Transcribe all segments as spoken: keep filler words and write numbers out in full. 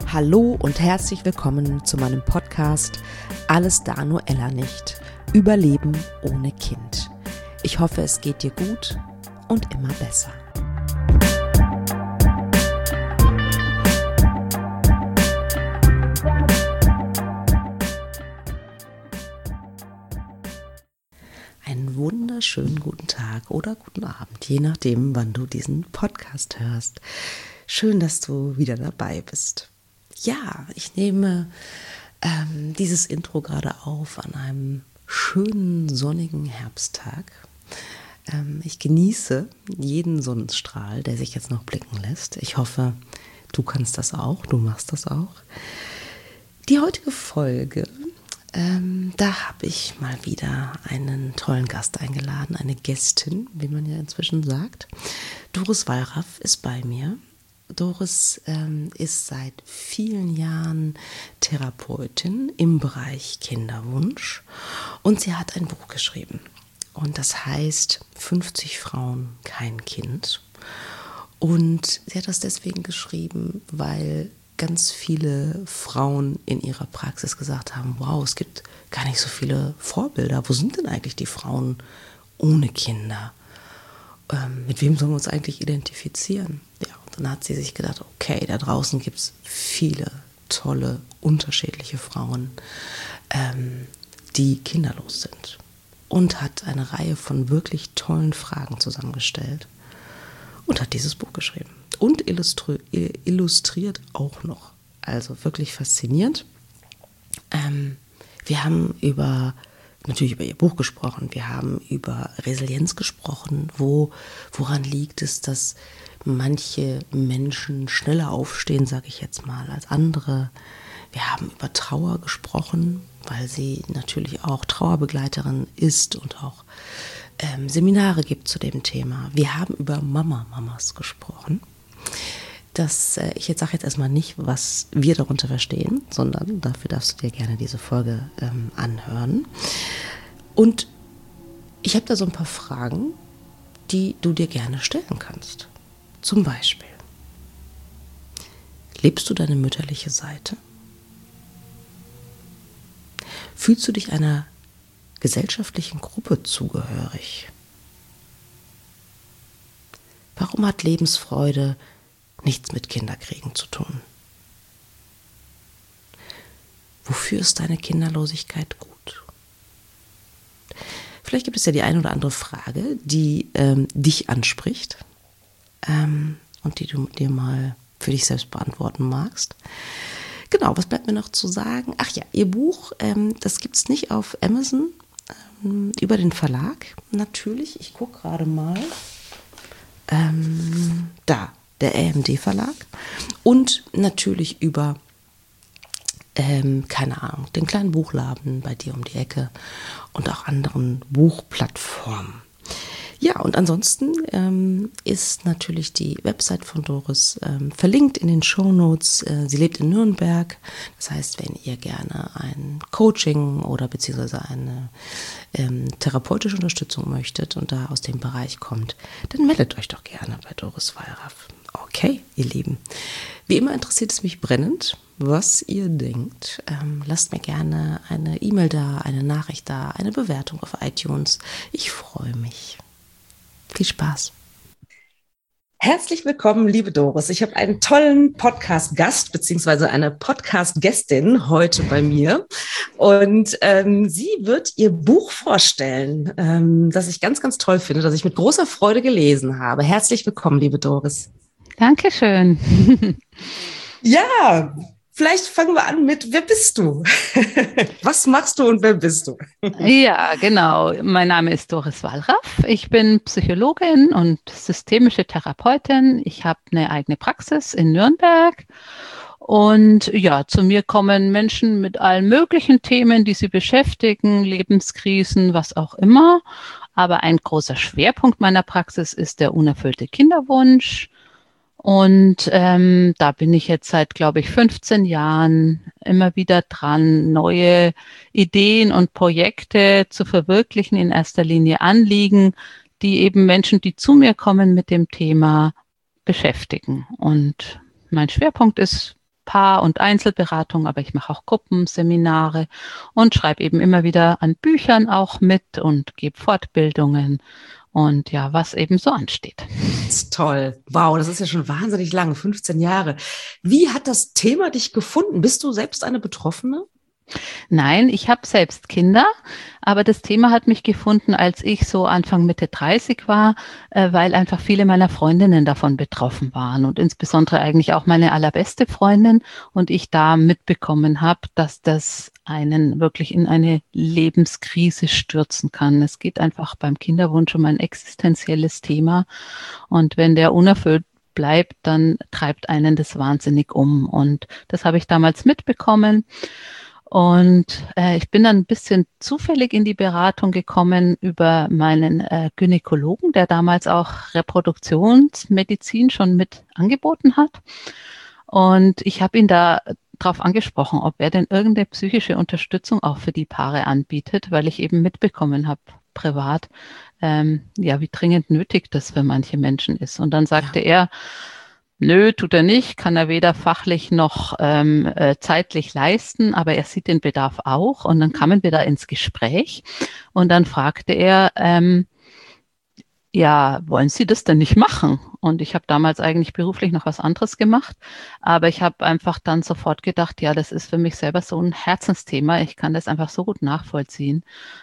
Hallo und herzlich willkommen zu meinem Podcast Alles da nur Ella nicht. Überleben ohne Kind. Ich hoffe, es geht dir gut und immer besser. Einen wunderschönen guten Tag oder guten Abend, je nachdem, wann du diesen Podcast hörst. Schön, dass du wieder dabei bist. Ja, ich nehme ähm, dieses Intro gerade auf an einem schönen sonnigen Herbsttag. Ähm, ich genieße jeden Sonnenstrahl, der sich jetzt noch blicken lässt. Ich hoffe, du kannst das auch, du machst das auch. Die heutige Folge, ähm, da habe ich mal wieder einen tollen Gast eingeladen, eine Gästin, wie man ja inzwischen sagt. Doris Wallraff ist bei mir. Doris ähm, ist seit vielen Jahren Therapeutin im Bereich Kinderwunsch und sie hat ein Buch geschrieben und das heißt fünfzig Frauen, kein Kind. Und sie hat das deswegen geschrieben, weil ganz viele Frauen in ihrer Praxis gesagt haben, wow, es gibt gar nicht so viele Vorbilder. Wo sind denn eigentlich die Frauen ohne Kinder? Ähm, mit wem sollen wir uns eigentlich identifizieren? Ja, und dann hat sie sich gedacht, okay, da draußen gibt es viele tolle, unterschiedliche Frauen, ähm, die kinderlos sind. Und hat eine Reihe von wirklich tollen Fragen zusammengestellt und hat dieses Buch geschrieben. Und illustri- illustriert auch noch. Also wirklich faszinierend. Ähm, wir haben über natürlich über ihr Buch gesprochen, wir haben über Resilienz gesprochen, wo, woran liegt es, dass manche Menschen schneller aufstehen, sage ich jetzt mal, als andere. Wir haben über Trauer gesprochen, weil sie natürlich auch Trauerbegleiterin ist und auch ähm, Seminare gibt zu dem Thema. Wir haben über Mama-Mamas gesprochen. Das, äh, ich jetzt sage jetzt erstmal nicht, was wir darunter verstehen, sondern dafür darfst du dir gerne diese Folge ähm, anhören. Und ich habe da so ein paar Fragen, die du dir gerne stellen kannst. Zum Beispiel, lebst du deine mütterliche Seite? Fühlst du dich einer gesellschaftlichen Gruppe zugehörig? Warum hat Lebensfreude nichts mit Kinderkriegen zu tun? Wofür ist deine Kinderlosigkeit gut? Vielleicht gibt es ja die eine oder andere Frage, die ähm, dich anspricht ähm, und die du dir mal für dich selbst beantworten magst. Genau, was bleibt mir noch zu sagen? Ach ja, ihr Buch, ähm, das gibt es nicht auf Amazon, ähm, über den Verlag natürlich. Ich gucke gerade mal. Ähm, da, der A M D Verlag. Und natürlich über, ähm, keine Ahnung, den kleinen Buchladen bei dir um die Ecke und auch anderen Buchplattformen. Ja, und ansonsten ähm, ist natürlich die Website von Doris ähm, verlinkt in den Shownotes. Äh, sie lebt in Nürnberg. Das heißt, wenn ihr gerne ein Coaching oder beziehungsweise eine ähm, therapeutische Unterstützung möchtet und da aus dem Bereich kommt, dann meldet euch doch gerne bei Doris Wallraff. Okay, ihr Lieben. Wie immer interessiert es mich brennend, was ihr denkt. Ähm, lasst mir gerne eine E-Mail da, eine Nachricht da, eine Bewertung auf iTunes. Ich freue mich. Viel Spaß. Herzlich willkommen, liebe Doris. Ich habe einen tollen Podcast-Gast beziehungsweise eine Podcast-Gästin heute bei mir und ähm, sie wird ihr Buch vorstellen, ähm, das ich ganz, ganz toll finde, das ich mit großer Freude gelesen habe. Herzlich willkommen, liebe Doris. Dankeschön. Ja, vielleicht fangen wir an mit, wer bist du? Was machst du und wer bist du? Ja, genau. Mein Name ist Doris Wallraff. Ich bin Psychologin und systemische Therapeutin. Ich habe eine eigene Praxis in Nürnberg. Und ja, zu mir kommen Menschen mit allen möglichen Themen, die sie beschäftigen, Lebenskrisen, was auch immer. Aber ein großer Schwerpunkt meiner Praxis ist der unerfüllte Kinderwunsch. Und ähm, da bin ich jetzt seit, glaube ich, fünfzehn Jahren immer wieder dran, neue Ideen und Projekte zu verwirklichen, in erster Linie Anliegen, die eben Menschen, die zu mir kommen, mit dem Thema beschäftigen. Und mein Schwerpunkt ist Paar- und Einzelberatung, aber ich mache auch Gruppenseminare und schreibe eben immer wieder an Büchern auch mit und gebe Fortbildungen und ja, was eben so ansteht. Das ist toll. Wow, das ist ja schon wahnsinnig lang, fünfzehn Jahre. Wie hat das Thema dich gefunden? Bist du selbst eine Betroffene? Nein, ich habe selbst Kinder, aber das Thema hat mich gefunden, als ich so Anfang Mitte dreißig war, äh, weil einfach viele meiner Freundinnen davon betroffen waren und insbesondere eigentlich auch meine allerbeste Freundin und ich da mitbekommen habe, dass das einen wirklich in eine Lebenskrise stürzen kann. Es geht einfach beim Kinderwunsch um ein existenzielles Thema und wenn der unerfüllt bleibt, dann treibt einen das wahnsinnig um und das habe ich damals mitbekommen. Und äh, ich bin dann ein bisschen zufällig in die Beratung gekommen über meinen äh, Gynäkologen, der damals auch Reproduktionsmedizin schon mit angeboten hat. Und ich habe ihn da darauf angesprochen, ob er denn irgendeine psychische Unterstützung auch für die Paare anbietet, weil ich eben mitbekommen habe, privat, ähm, ja, wie dringend nötig das für manche Menschen ist. Und dann sagte ja. er, nö, tut er nicht, kann er weder fachlich noch ähm, äh, zeitlich leisten, aber er sieht den Bedarf auch. Und dann kamen wir da ins Gespräch und dann fragte er, ähm, ja, wollen Sie das denn nicht machen? Und ich habe damals eigentlich beruflich noch was anderes gemacht, aber ich habe einfach dann sofort gedacht, ja, das ist für mich selber so ein Herzensthema. Ich kann das einfach so gut nachvollziehen.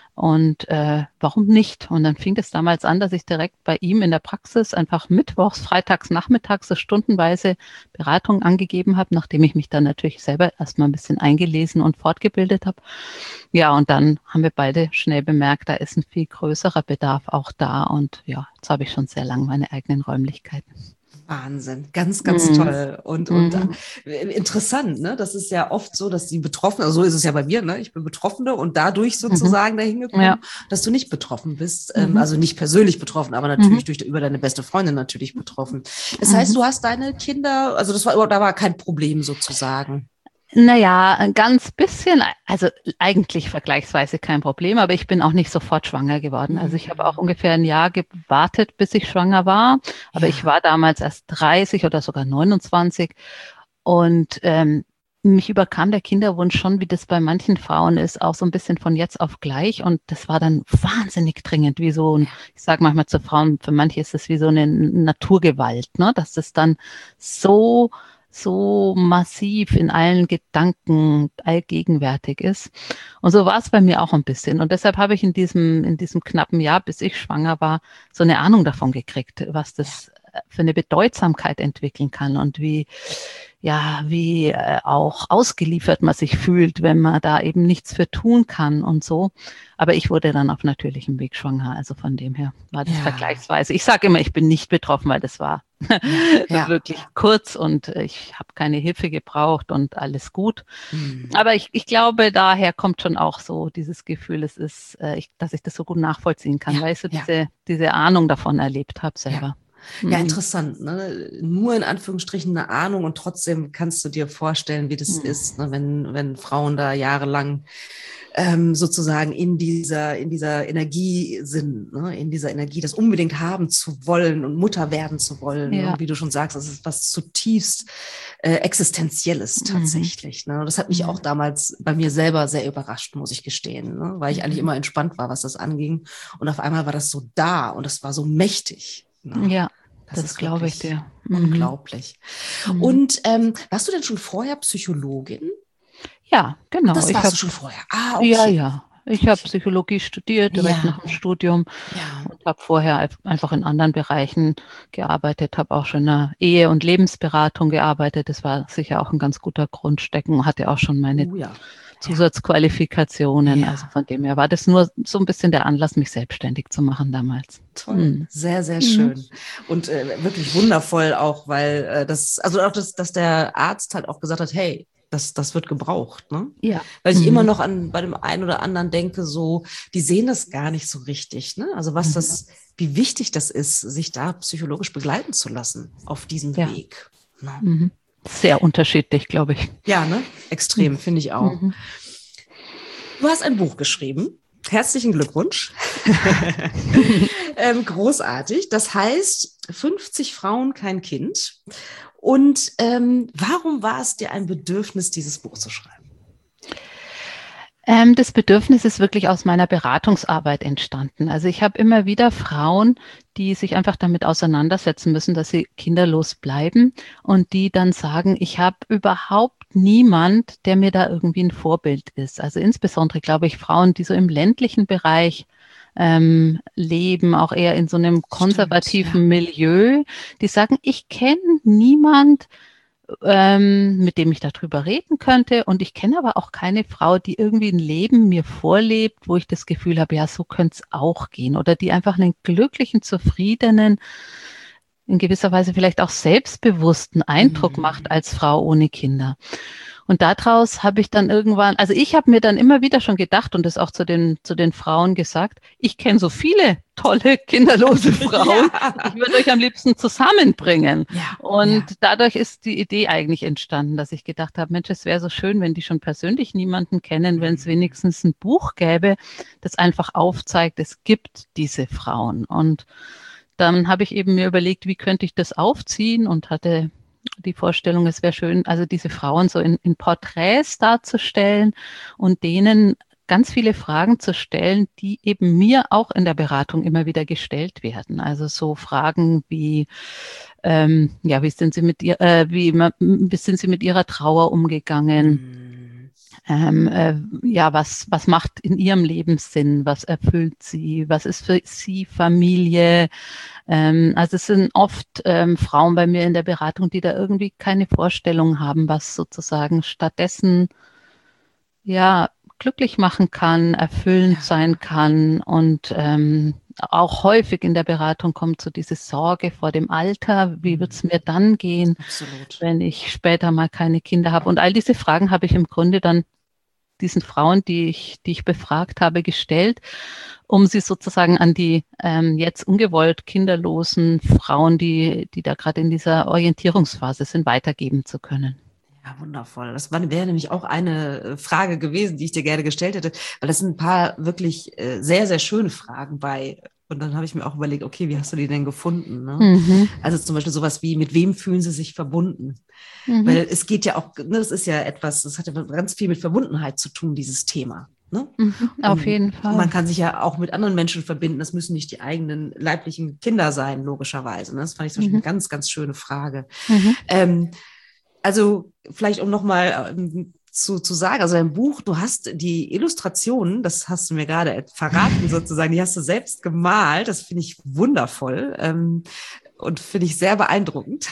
Und äh, warum nicht? Und dann fing es damals an, dass ich direkt bei ihm in der Praxis einfach mittwochs, freitags, nachmittags so stundenweise Beratung angegeben habe, nachdem ich mich dann natürlich selber erstmal ein bisschen eingelesen und fortgebildet habe. Ja, und dann haben wir beide schnell bemerkt, da ist ein viel größerer Bedarf auch da. Und ja, jetzt habe ich schon sehr lange meine eigenen Räumlichkeiten. Wahnsinn, ganz, ganz mhm. toll und, und mhm. äh, interessant, ne? Das ist ja oft so, dass die Betroffenen, also so ist es ja bei mir, ne? Ich bin Betroffene und dadurch sozusagen mhm. dahin gekommen, ja. dass du nicht betroffen bist, ähm, mhm. also nicht persönlich betroffen, aber natürlich mhm. durch, über deine beste Freundin natürlich betroffen. Das heißt, mhm. du hast deine Kinder, also das war, da war kein Problem sozusagen. Naja, ein ganz bisschen, also eigentlich vergleichsweise kein Problem, aber ich bin auch nicht sofort schwanger geworden. Also ich habe auch ungefähr ein Jahr gewartet, bis ich schwanger war, aber ja. ich war damals erst dreißig oder sogar neunundzwanzig und ähm, mich überkam der Kinderwunsch schon, wie das bei manchen Frauen ist, auch so ein bisschen von jetzt auf gleich und das war dann wahnsinnig dringend, wie so ein, ich sage manchmal zu Frauen, für manche ist das wie so eine Naturgewalt, ne, dass das dann so so massiv in allen Gedanken allgegenwärtig ist. Und so war es bei mir auch ein bisschen. Und deshalb habe ich in diesem, in diesem knappen Jahr, bis ich schwanger war, so eine Ahnung davon gekriegt, was das für eine Bedeutsamkeit entwickeln kann und wie, ja, wie äh, auch ausgeliefert man sich fühlt, wenn man da eben nichts für tun kann und so. Aber ich wurde dann auf natürlichem Weg schwanger. Also von dem her war das ja. vergleichsweise. Ich sage immer, ich bin nicht betroffen, weil das war ja, ja. wirklich kurz und ich habe keine Hilfe gebraucht und alles gut. Mhm. Aber ich, ich glaube, daher kommt schon auch so dieses Gefühl, es ist, äh, ich, dass ich das so gut nachvollziehen kann, ja, weil ich so ja. diese, diese Ahnung davon erlebt habe selber. Ja. Ja, interessant. Ne? Nur in Anführungsstrichen eine Ahnung und trotzdem kannst du dir vorstellen, wie das mhm. ist, ne? wenn, wenn Frauen da jahrelang ähm, sozusagen in dieser, in dieser Energie sind, ne? in dieser Energie, das unbedingt haben zu wollen und Mutter werden zu wollen. Ja. Ne? Wie du schon sagst, das ist was zutiefst äh, Existenzielles tatsächlich. Mhm. Ne? Und das hat mich mhm. auch damals bei mir selber sehr überrascht, muss ich gestehen, ne? Weil ich mhm. eigentlich immer entspannt war, was das anging. Und auf einmal war das so da und das war so mächtig. No. Ja, das, das ist glaube ich dir. Unglaublich. Mhm. Und ähm, warst du denn schon vorher Psychologin? Ja, genau. Das ich warst hab, du schon vorher. Ah, okay. Ja, ja. Ich habe Psychologie studiert, direkt ja. nach dem Studium ja. und habe vorher einfach in anderen Bereichen gearbeitet, habe auch schon in der Ehe- und Lebensberatung gearbeitet. Das war sicher auch ein ganz guter Grundstecken, hatte auch schon meine oh, ja. Zusatzqualifikationen. Ja. Also von dem her war das nur so ein bisschen der Anlass, mich selbstständig zu machen damals. Toll, mhm. sehr, sehr schön. Mhm. Und äh, wirklich wundervoll auch, weil äh, das, also auch das, dass der Arzt halt auch gesagt hat, hey, das, das wird gebraucht, ne? Ja. Weil ich mhm. immer noch an bei dem einen oder anderen denke, so, die sehen das gar nicht so richtig, ne? Also was mhm. das, wie wichtig das ist, sich da psychologisch begleiten zu lassen auf diesem ja. Weg. Ne? Mhm. Sehr unterschiedlich, glaube ich. Ja, ne? Extrem, finde ich auch. Mhm. Du hast ein Buch geschrieben. Herzlichen Glückwunsch. ähm, großartig. Das heißt, fünfzig Frauen, kein Kind. Und ähm, warum war es dir ein Bedürfnis, dieses Buch zu schreiben? Ähm, das Bedürfnis ist wirklich aus meiner Beratungsarbeit entstanden. Also ich habe immer wieder Frauen, die sich einfach damit auseinandersetzen müssen, dass sie kinderlos bleiben und die dann sagen, ich habe überhaupt niemand, der mir da irgendwie ein Vorbild ist. Also insbesondere, glaube ich, Frauen, die so im ländlichen Bereich ähm, leben, auch eher in so einem konservativen Stimmt, ja. Milieu, die sagen, ich kenne niemand, ähm, mit dem ich darüber reden könnte. Und ich kenne aber auch keine Frau, die irgendwie ein Leben mir vorlebt, wo ich das Gefühl habe, ja, so könnte es auch gehen. Oder die einfach einen glücklichen, zufriedenen, in gewisser Weise vielleicht auch selbstbewussten Eindruck macht Mhm. als Frau ohne Kinder. Und daraus habe ich dann irgendwann, also ich habe mir dann immer wieder schon gedacht und das auch zu den, zu den Frauen gesagt, ich kenne so viele tolle kinderlose Frauen, ich Ja. würde euch am liebsten zusammenbringen. Ja, Und ja. dadurch ist die Idee eigentlich entstanden, dass ich gedacht habe, Mensch, es wäre so schön, wenn die schon persönlich niemanden kennen, wenn es Mhm. wenigstens ein Buch gäbe, das einfach aufzeigt, es gibt diese Frauen. Und dann habe ich eben mir überlegt, wie könnte ich das aufziehen und hatte die Vorstellung, es wäre schön, also diese Frauen so in, in Porträts darzustellen und denen ganz viele Fragen zu stellen, die eben mir auch in der Beratung immer wieder gestellt werden. Also so Fragen wie, ähm, ja, wie sind Sie mit ihr, äh, wie, wie sind Sie mit Ihrer Trauer umgegangen? Mhm. Ähm, äh, ja, was, was macht in Ihrem Leben Sinn? Was erfüllt Sie? Was ist für Sie Familie? Ähm, also es sind oft ähm, Frauen bei mir in der Beratung, die da irgendwie keine Vorstellung haben, was sozusagen stattdessen ja glücklich machen kann, erfüllend Ja, sein kann. Und ähm, auch häufig in der Beratung kommt so diese Sorge vor dem Alter, wie wird es mhm. mir dann gehen, Absolut. wenn ich später mal keine Kinder habe? Und all diese Fragen habe ich im Grunde dann diesen Frauen, die ich, die ich befragt habe, gestellt, um sie sozusagen an die ähm, jetzt ungewollt kinderlosen Frauen, die, die da gerade in dieser Orientierungsphase sind, weitergeben zu können. Ja, wundervoll. Das war, wäre nämlich auch eine äh, Frage gewesen, die ich dir gerne gestellt hätte, weil das sind ein paar wirklich äh, sehr, sehr schöne Fragen bei. Und dann habe ich mir auch überlegt, okay, wie hast du die denn gefunden? Ne? Mhm. Also zum Beispiel sowas wie, mit wem fühlen sie sich verbunden? Mhm. Weil es geht ja auch, ne, das ist ja etwas, das hat ja ganz viel mit Verbundenheit zu tun, dieses Thema. Ne? Mhm. Auf Und jeden man Fall. kann sich ja auch mit anderen Menschen verbinden. Das müssen nicht die eigenen leiblichen Kinder sein, logischerweise. Ne? Das fand ich zum Beispiel Mhm. eine ganz, ganz schöne Frage. Mhm. Ähm, also vielleicht um nochmal ähm, zu, zu sagen, also dein Buch, du hast die Illustrationen, das hast du mir gerade verraten sozusagen, die hast du selbst gemalt. Das finde ich wundervoll. Ähm, und finde ich sehr beeindruckend.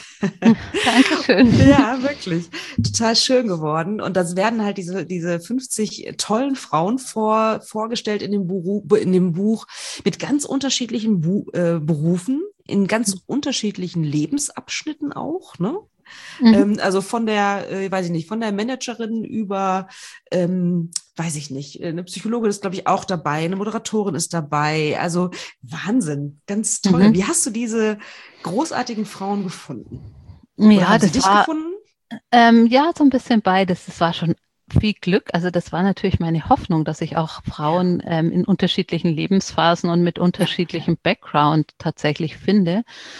Dankeschön. Ja, wirklich. Total schön geworden. Und das werden halt diese, diese fünfzig tollen Frauen vor, vorgestellt in dem, Buch, in dem Buch mit ganz unterschiedlichen Bu äh, Berufen, in ganz unterschiedlichen Lebensabschnitten auch, ne? Mhm. Ähm, also von der, äh, weiß ich nicht, von der Managerin über, ähm, weiß ich nicht, eine Psychologin ist, glaube ich, auch dabei, eine Moderatorin ist dabei. Also Wahnsinn, ganz toll. Mhm. Wie hast du diese großartigen Frauen gefunden? Oder Ja, haben sie das dich war gefunden? ähm, ja so ein bisschen beides. Das war schon viel Glück. Also das war natürlich meine Hoffnung, dass ich auch Ja, Frauen ähm, in unterschiedlichen Lebensphasen und mit ja, unterschiedlichem Background tatsächlich finde.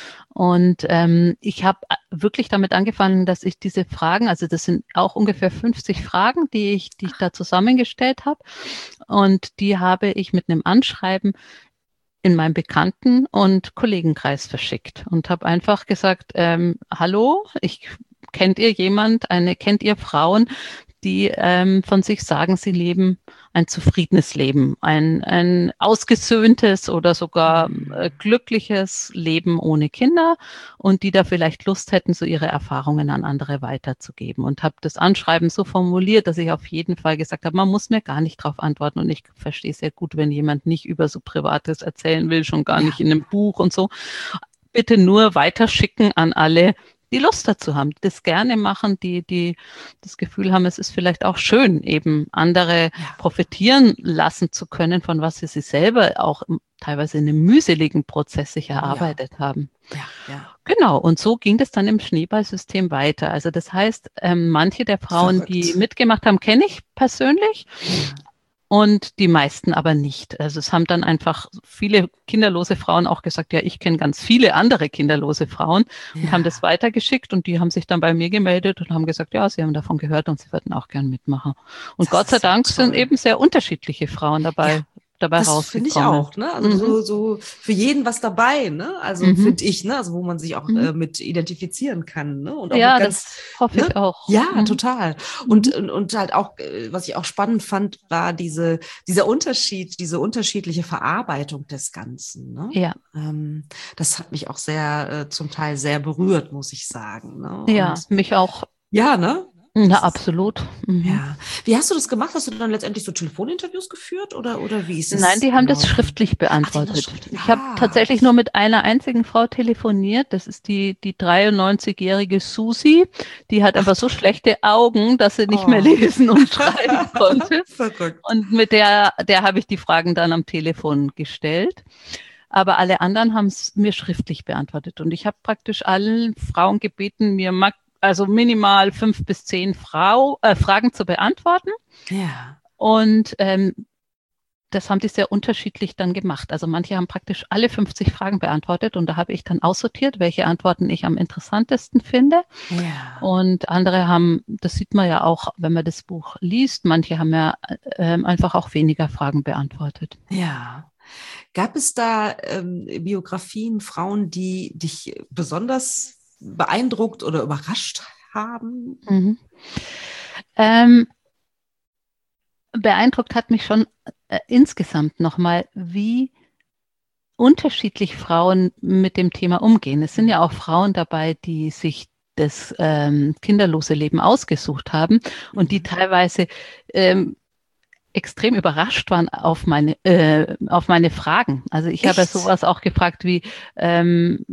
Und ähm, ich habe wirklich damit angefangen, dass ich diese Fragen, also das sind auch ungefähr fünfzig Fragen, die ich, die ich da zusammengestellt habe. Und die habe ich mit einem Anschreiben in meinem Bekannten- und Kollegenkreis verschickt und habe einfach gesagt, ähm, hallo, ich kennt ihr jemand, eine, kennt ihr Frauen, die ähm, von sich sagen, sie leben ein zufriedenes Leben, ein, ein ausgesöhntes oder sogar äh, hm, glückliches Leben ohne Kinder und die da vielleicht Lust hätten, so ihre Erfahrungen an andere weiterzugeben. Und habe das Anschreiben so formuliert, dass ich auf jeden Fall gesagt habe, man muss mir gar nicht darauf antworten und ich verstehe sehr gut, wenn jemand nicht über so Privates erzählen will, schon gar nicht ja, in einem Buch und so. Bitte nur weiterschicken an alle, die Lust dazu haben, die das gerne machen, die, die das Gefühl haben, es ist vielleicht auch schön, eben andere ja, profitieren lassen zu können, von was sie sich selber auch teilweise in einem mühseligen Prozess sich oh ja, erarbeitet haben. ja, ja. Genau, und so ging das dann im Schneeballsystem weiter. Also das heißt, ähm, manche der Frauen, die Verrückt. mitgemacht haben, kenne ich persönlich. Ja. und die meisten aber nicht. Also es haben dann einfach viele kinderlose Frauen auch gesagt, ja, ich kenne ganz viele andere kinderlose Frauen und Ja. haben das weitergeschickt und die haben sich dann bei mir gemeldet und haben gesagt, ja, sie haben davon gehört und sie würden auch gern mitmachen. Und Das Gott sei ist ja Dank sind toll. eben sehr unterschiedliche Frauen dabei. Ja. dabei Das finde ich rausgekommen. auch, ne? Also Mhm. so, so für jeden was dabei, ne? Also Mhm. finde ich, ne? Also wo man sich auch Mhm. äh, mit identifizieren kann, ne? Und auch Ja, mit ganz, das hoffe ne? ich auch. Ja, Mhm. total. Mhm. Und, und, und halt auch, äh, was ich auch spannend fand, war diese, dieser Unterschied, diese unterschiedliche Verarbeitung des Ganzen, ne? Ja. Ähm, das hat mich auch sehr, äh, zum Teil sehr berührt, muss ich sagen, ne? Ja, Und mich auch. ja, ne? Na, Das ist, absolut. Mhm. ja. Wie hast du das gemacht? Hast du dann letztendlich so Telefoninterviews geführt oder, oder wie ist Nein, das die haben das gelaufen? schriftlich Ach, die haben das beantwortet. schriftlich. Ich habe Ah, tatsächlich nur mit einer einzigen Frau telefoniert. Das ist die, die dreiundneunzigjährige Susi. Die hat ach aber so toll. schlechte Augen, dass sie nicht mehr Oh. lesen und schreiben konnte. Verrückt. Und mit der, der habe ich die Fragen dann am Telefon gestellt. Aber alle anderen haben es mir schriftlich beantwortet. Und ich habe praktisch allen Frauen gebeten, mir mag, also minimal fünf bis zehn Frau, äh, Fragen zu beantworten. Ja. Und ähm, das haben die sehr unterschiedlich dann gemacht. Also manche haben praktisch alle fünfzig Fragen beantwortet und da habe ich dann aussortiert, welche Antworten ich am interessantesten finde. Ja. Und andere haben, das sieht man ja auch, wenn man das Buch liest, manche haben ja äh, einfach auch weniger Fragen beantwortet. Ja. Gab es da ähm, Biografien, Frauen, die dich besonders beeindruckt oder überrascht haben? Mhm. Ähm, beeindruckt hat mich schon äh, insgesamt nochmal, wie unterschiedlich Frauen mit dem Thema umgehen. Es sind ja auch Frauen dabei, die sich das ähm, kinderlose Leben ausgesucht haben und die Mhm. teilweise ähm, extrem überrascht waren auf meine, äh, auf meine Fragen. Also ich habe ja Echt? sowas auch gefragt wie, ähm,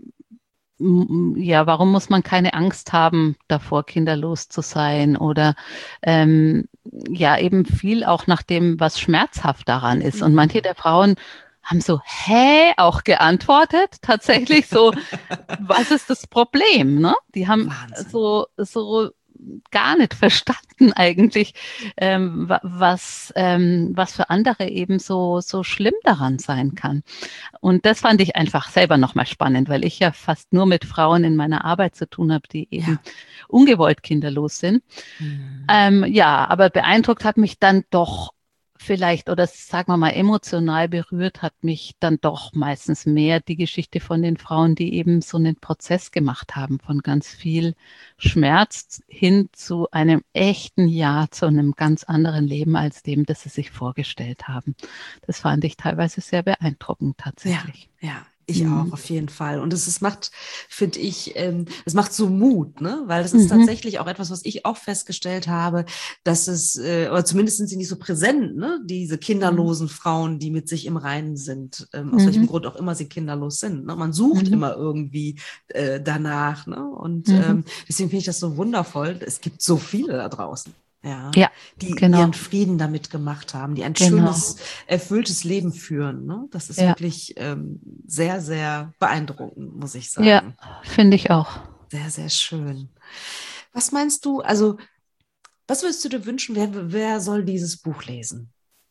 ja, warum muss man keine Angst haben, davor kinderlos zu sein? Oder ähm, ja, eben viel auch nach dem, was schmerzhaft daran ist. Und manche Mhm. der Frauen haben so, hä, auch geantwortet. Tatsächlich so, was ist das Problem? Ne? Die haben Wahnsinn. so, so gar nicht verstanden eigentlich, ähm, was, ähm, was für andere eben so, so schlimm daran sein kann. Und das fand ich einfach selber nochmal spannend, weil ich ja fast nur mit Frauen in meiner Arbeit zu tun habe, die eben Ja. ungewollt kinderlos sind. Mhm. Ähm, ja, aber beeindruckt hat mich dann doch vielleicht, oder sagen wir mal emotional berührt hat mich dann doch meistens mehr die Geschichte von den Frauen, die eben so einen Prozess gemacht haben, von ganz viel Schmerz hin zu einem echten Ja, zu einem ganz anderen Leben als dem, das sie sich vorgestellt haben. Das fand ich teilweise sehr beeindruckend Ja, tatsächlich. ja, ich auch, Mhm. auf jeden Fall. Und es, es macht, finde ich, ähm, es macht so Mut, ne? Weil das ist Mhm. tatsächlich auch etwas, was ich auch festgestellt habe, dass es, äh, oder zumindest sind sie nicht so präsent, ne? Diese Mhm. kinderlosen Frauen, die mit sich im Reinen sind, ähm, aus welchem Mhm. Grund auch immer sie kinderlos sind. Ne? Man sucht Mhm. immer irgendwie äh, danach, ne? Und Mhm. ähm, deswegen finde ich das so wundervoll. Es gibt so viele da draußen. Ja, Ja, die genau, ihren Frieden damit gemacht haben, die ein genau. schönes, erfülltes Leben führen. Ne? Das ist Ja, wirklich ähm, sehr, sehr beeindruckend, muss ich ja, sagen. finde ich auch. Sehr, sehr schön. Was meinst du, also, was würdest du dir wünschen, wer, wer soll dieses Buch lesen?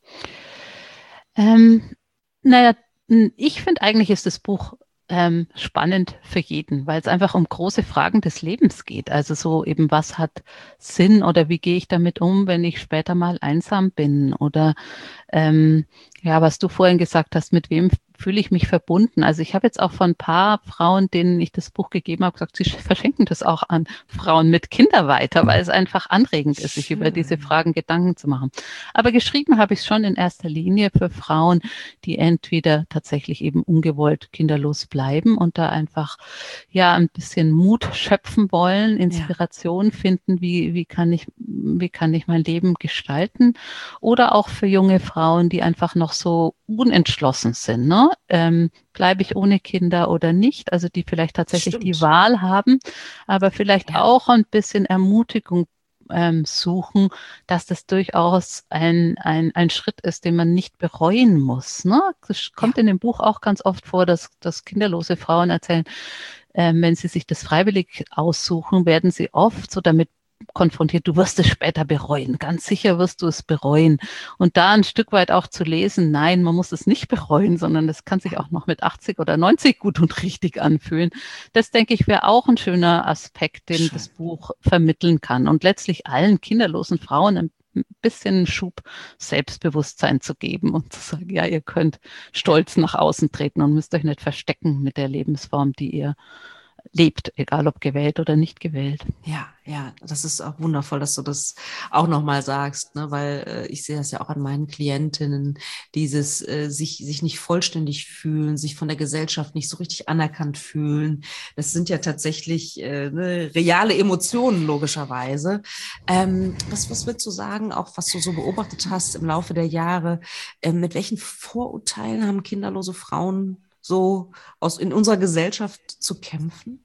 Ähm, naja, n- ich finde eigentlich ist das Buch ähm, spannend für jeden, weil es einfach um große Fragen des Lebens geht. Also so eben, was hat Sinn oder wie gehe ich damit um, wenn ich später mal einsam bin? Oder ähm, ja, was du vorhin gesagt hast, mit wem fühle ich mich verbunden? Also ich habe jetzt auch von ein paar Frauen, denen ich das Buch gegeben habe, gesagt, sie verschenken das auch an Frauen mit Kindern weiter, weil es einfach anregend ist, sich über diese Schön. Fragen Gedanken zu machen. Aber geschrieben habe ich es schon in erster Linie für Frauen, die entweder tatsächlich eben ungewollt kinderlos bleiben und da einfach ja ein bisschen Mut schöpfen wollen, Ja, Inspiration finden, wie, wie kann ich, wie kann ich mein Leben gestalten? Oder auch für junge Frauen, die einfach noch so unentschlossen sind, ne? Ähm, bleibe ich ohne Kinder oder nicht? Also die vielleicht tatsächlich die stimmt. Wahl haben, aber vielleicht Ja, auch ein bisschen Ermutigung ähm, suchen, dass das durchaus ein, ein, ein Schritt ist, den man nicht bereuen muss. Ne? Das kommt ja, in dem Buch auch ganz oft vor, dass, dass kinderlose Frauen erzählen, ähm, wenn sie sich das freiwillig aussuchen, werden sie oft so damit konfrontiert, du wirst es später bereuen, ganz sicher wirst du es bereuen. Und da ein Stück weit auch zu lesen, nein, man muss es nicht bereuen, sondern das kann sich auch noch mit achtzig oder neunzig gut und richtig anfühlen. Das, denke ich, wäre auch ein schöner Aspekt, den Schön. das Buch vermitteln kann und letztlich allen kinderlosen Frauen ein bisschen Schub Selbstbewusstsein zu geben und zu sagen, ja, ihr könnt stolz nach außen treten und müsst euch nicht verstecken mit der Lebensform, die ihr lebt, egal ob gewählt oder nicht gewählt. Ja, ja, das ist auch wundervoll, dass du das auch nochmal sagst, ne? Weil äh, ich sehe das ja auch an meinen Klientinnen, dieses äh, sich, sich nicht vollständig fühlen, sich von der Gesellschaft nicht so richtig anerkannt fühlen. Das sind ja tatsächlich äh, ne, reale Emotionen, logischerweise. Ähm, was, was würdest du sagen, auch was du so beobachtet hast im Laufe der Jahre, äh, mit welchen Vorurteilen haben kinderlose Frauen so aus in unserer Gesellschaft zu kämpfen?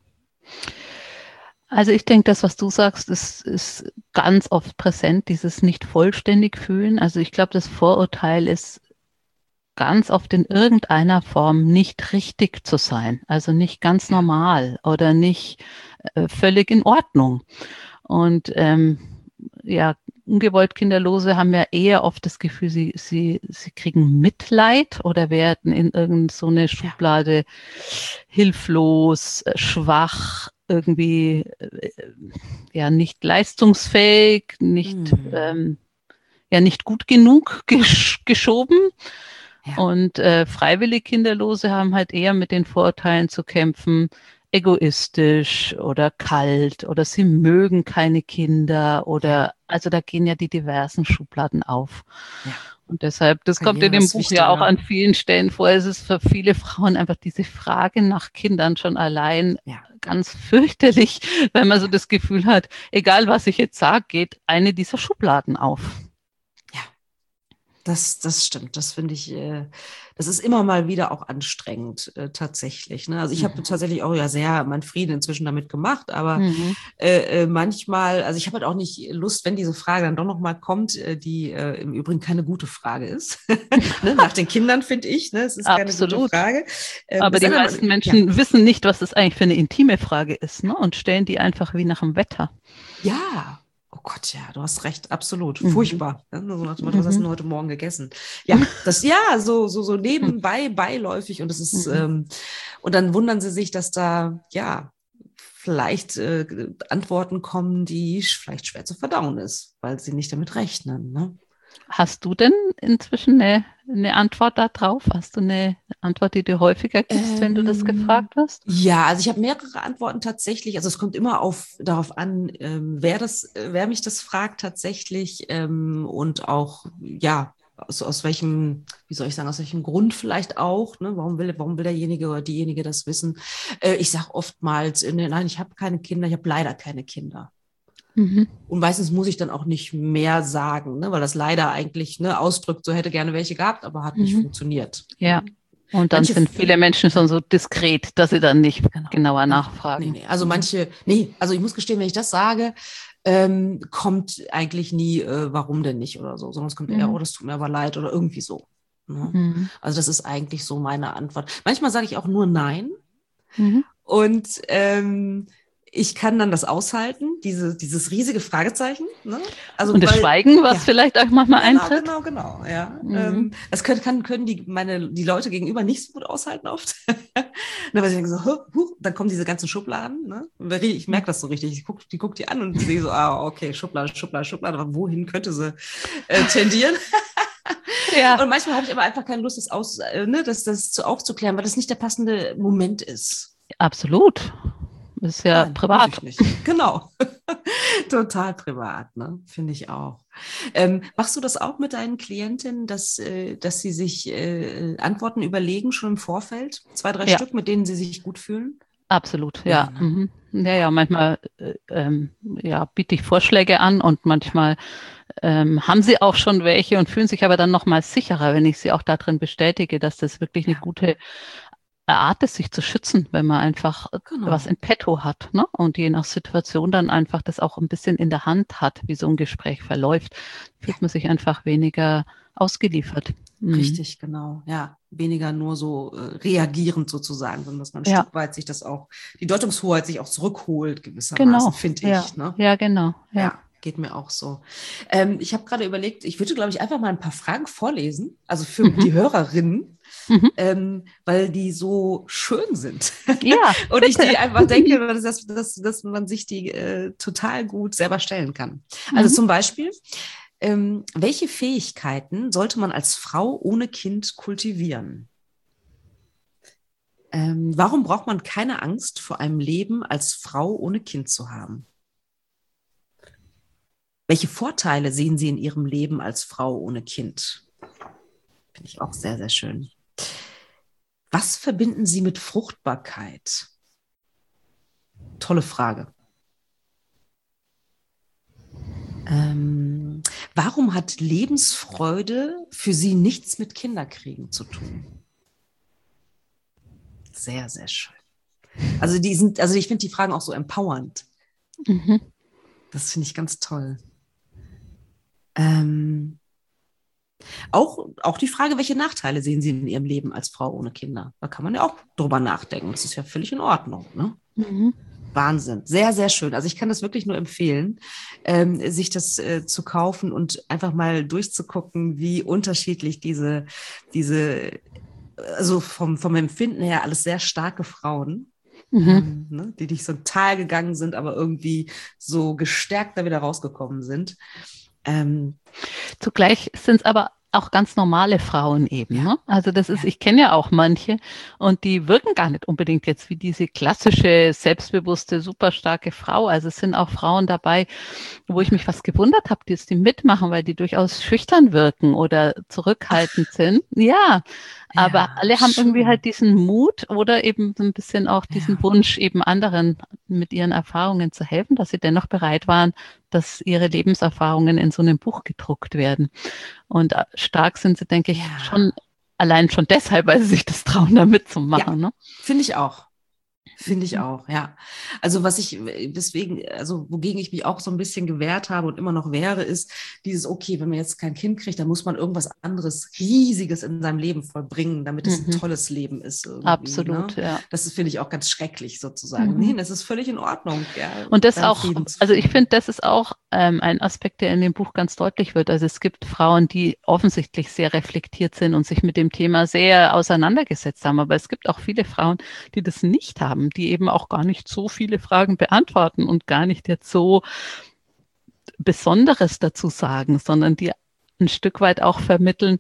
Also ich denke, das, was du sagst, ist, ist ganz oft präsent, dieses nicht vollständig fühlen. Also ich glaube, das Vorurteil ist ganz oft in irgendeiner Form nicht richtig zu sein, also nicht ganz normal oder nicht äh, völlig in Ordnung. Und ähm, ja, ungewollt Kinderlose haben ja eher oft das Gefühl, sie, sie, sie kriegen Mitleid oder werden in irgendeine so eine Schublade ja. hilflos, schwach, irgendwie äh, ja nicht leistungsfähig, nicht, mhm. ähm, ja, nicht gut genug gesch- geschoben. Ja. Und äh, freiwillig Kinderlose haben halt eher mit den Vorurteilen zu kämpfen, egoistisch oder kalt oder sie mögen keine Kinder oder also da gehen ja die diversen Schubladen auf. Ja. Und deshalb, das kommt in dem Buch wichtiger. ja auch an vielen Stellen vor, es ist für viele Frauen einfach diese Frage nach Kindern schon allein ja. ganz fürchterlich, weil man so das Gefühl hat, egal was ich jetzt sage, geht eine dieser Schubladen auf. Das, das stimmt, das finde ich, äh, das ist immer mal wieder auch anstrengend, äh, tatsächlich. Ne? Also ich habe mhm. tatsächlich auch ja sehr meinen Frieden inzwischen damit gemacht, aber mhm. äh, äh, manchmal, also ich habe halt auch nicht Lust, wenn diese Frage dann doch nochmal kommt, äh, die äh, im Übrigen keine gute Frage ist. ne? Nach den Kindern, finde ich, ne? Es ist Absolut. keine gute Frage. Ähm, aber die meisten mal, Menschen ja. wissen nicht, was das eigentlich für eine intime Frage ist, ne? Und stellen die einfach wie nach dem Wetter. Ja. Oh Gott, ja, du hast recht, absolut. Mhm. Furchtbar. Ja, so nach dem Motto, was hast du heute Morgen gegessen? Ja, das, ja, so, so, so nebenbei, beiläufig. Und das ist, mhm. ähm, und dann wundern sie sich, dass da, ja, vielleicht äh, Antworten kommen, die vielleicht schwer zu verdauen ist, weil sie nicht damit rechnen, ne? Hast du denn inzwischen eine, eine Antwort darauf? Hast du eine Antwort, die du häufiger gibst, ähm, wenn du das gefragt wirst? Ja, also ich habe mehrere Antworten tatsächlich. Also es kommt immer auf, darauf an, ähm, wer das, wer mich das fragt tatsächlich ähm, und auch, ja, aus, aus welchem, wie soll ich sagen, aus welchem Grund vielleicht auch, ne? Warum will, warum will derjenige oder diejenige das wissen? Äh, ich sage oftmals, äh, nein, ich habe keine Kinder, ich habe leider keine Kinder. Mhm. Und meistens muss ich dann auch nicht mehr sagen, ne, weil das leider eigentlich ne, ausdrückt, so hätte gerne welche gehabt, aber hat mhm. nicht funktioniert. Ja, und dann manche sind viele Menschen schon so diskret, dass sie dann nicht genau, genauer genau. nachfragen. Nee, nee. Also manche, nee, also ich muss gestehen, wenn ich das sage, ähm, kommt eigentlich nie, äh, warum denn nicht oder so, sondern es kommt mhm. eher, oh, das tut mir aber leid oder irgendwie so. Ne? Mhm. Also das ist eigentlich so meine Antwort. Manchmal sage ich auch nur Nein mhm. und ähm, ich kann dann das aushalten, diese, dieses riesige Fragezeichen. Ne? Also, und das weil, Schweigen, was ja. vielleicht auch manchmal genau, eintritt. Genau, genau, ja. Mhm. Ähm, das können, kann, können die, meine, die Leute gegenüber nicht so gut aushalten oft. ne, weil sie denken so, huh, huh, dann kommen diese ganzen Schubladen. Ne? Ich merke das so richtig. Ich guck, die guckt die an und sehe so, ah, okay, Schublade, Schublade, Schublade. Aber wohin könnte sie äh, tendieren? ja. Und manchmal habe ich aber einfach keine Lust, das, aus, äh, ne, das, das zu aufzuklären, weil das nicht der passende Moment ist. Absolut. Das ist ja Nein, privat. Nicht. Genau. Total privat, ne? Finde ich auch. Ähm, machst du das auch mit deinen Klientinnen, dass, äh, dass sie sich äh, Antworten überlegen, schon im Vorfeld? Zwei, drei ja. Stück, mit denen sie sich gut fühlen? Absolut, ja. Ja, ne? mhm. ja, ja manchmal äh, ähm, ja, biete ich Vorschläge an und manchmal ähm, haben sie auch schon welche und fühlen sich aber dann nochmal sicherer, wenn ich sie auch darin bestätige, dass das wirklich eine ja. gute Art ist, sich zu schützen, wenn man einfach genau. was in petto hat, ne? Und je nach Situation dann einfach das auch ein bisschen in der Hand hat, wie so ein Gespräch verläuft, fühlt man sich einfach weniger ausgeliefert. Mhm. Richtig, genau. Ja, weniger nur so äh, reagierend sozusagen, sondern dass man ein Ja. Stück weit sich das auch, die Deutungshoheit sich auch zurückholt gewissermaßen, Genau. finde Ja. ich. Ne? Ja, genau. Ja. Ja, geht mir auch so. Ähm, ich habe gerade überlegt, ich würde, glaube ich, einfach mal ein paar Fragen vorlesen, also für Mhm. die Hörerinnen, Mhm. ähm, weil die so schön sind. Ja, Und ich bitte. die einfach denke, dass, dass, dass man sich die äh, total gut selber stellen kann. Also Mhm. zum Beispiel, ähm, welche Fähigkeiten sollte man als Frau ohne Kind kultivieren? Ähm, warum braucht man keine Angst vor einem Leben als Frau ohne Kind zu haben? Welche Vorteile sehen Sie in Ihrem Leben als Frau ohne Kind? Finde ich auch sehr, sehr schön. Was verbinden Sie mit Fruchtbarkeit? Tolle Frage. Ähm, warum hat Lebensfreude für Sie nichts mit Kinderkriegen zu tun? Sehr, sehr schön. Also die sind, also ich finde die Fragen auch so empowernd. Mhm. Das finde ich ganz toll. Ähm, auch, auch die Frage, welche Nachteile sehen Sie in Ihrem Leben als Frau ohne Kinder? Da kann man ja auch drüber nachdenken. Das ist ja völlig in Ordnung, ne? Mhm. Wahnsinn, sehr, sehr schön. Also ich kann das wirklich nur empfehlen, ähm, sich das äh, zu kaufen und einfach mal durchzugucken, wie unterschiedlich diese, diese, also vom, vom Empfinden her alles sehr starke Frauen, Mhm. ähm, ne, die durch so ein Tal gegangen sind, aber irgendwie so gestärkt da wieder rausgekommen sind. Ähm, Zugleich sind es aber auch ganz normale Frauen eben. ja, Ne? Also das ist, ja. ich kenne ja auch manche und die wirken gar nicht unbedingt jetzt wie diese klassische, selbstbewusste, super starke Frau. Also es sind auch Frauen dabei, wo ich mich fast gewundert habe, dass die mitmachen, weil die durchaus schüchtern wirken oder zurückhaltend Ach, sind. Ja, aber ja, alle haben irgendwie schön. halt diesen Mut oder eben so ein bisschen auch diesen Ja. Wunsch, eben anderen mit ihren Erfahrungen zu helfen, dass sie dennoch bereit waren, dass ihre Lebenserfahrungen in so einem Buch gedruckt werden. Und äh, stark sind sie, denke ich, Ja, schon allein schon deshalb, weil sie sich das trauen, da ja, mitzumachen. Ne? finde ich auch. Finde ich auch, ja. Also was ich, deswegen, also wogegen ich mich auch so ein bisschen gewehrt habe und immer noch wehre, ist dieses, okay, wenn man jetzt kein Kind kriegt, dann muss man irgendwas anderes, Riesiges in seinem Leben vollbringen, damit es ein Mhm. tolles Leben ist irgendwie. Absolut, Ne? ja. Das ist, finde ich, auch ganz schrecklich sozusagen. Mhm. Nee, das ist völlig in Ordnung, ja, Und das deinen auch, Frieden zu also ich finden. finde, das ist auch ähm, ein Aspekt, der in dem Buch ganz deutlich wird. Also es gibt Frauen, die offensichtlich sehr reflektiert sind und sich mit dem Thema sehr auseinandergesetzt haben. Aber es gibt auch viele Frauen, die das nicht haben, die eben auch gar nicht so viele Fragen beantworten und gar nicht jetzt so Besonderes dazu sagen, sondern die ein Stück weit auch vermitteln,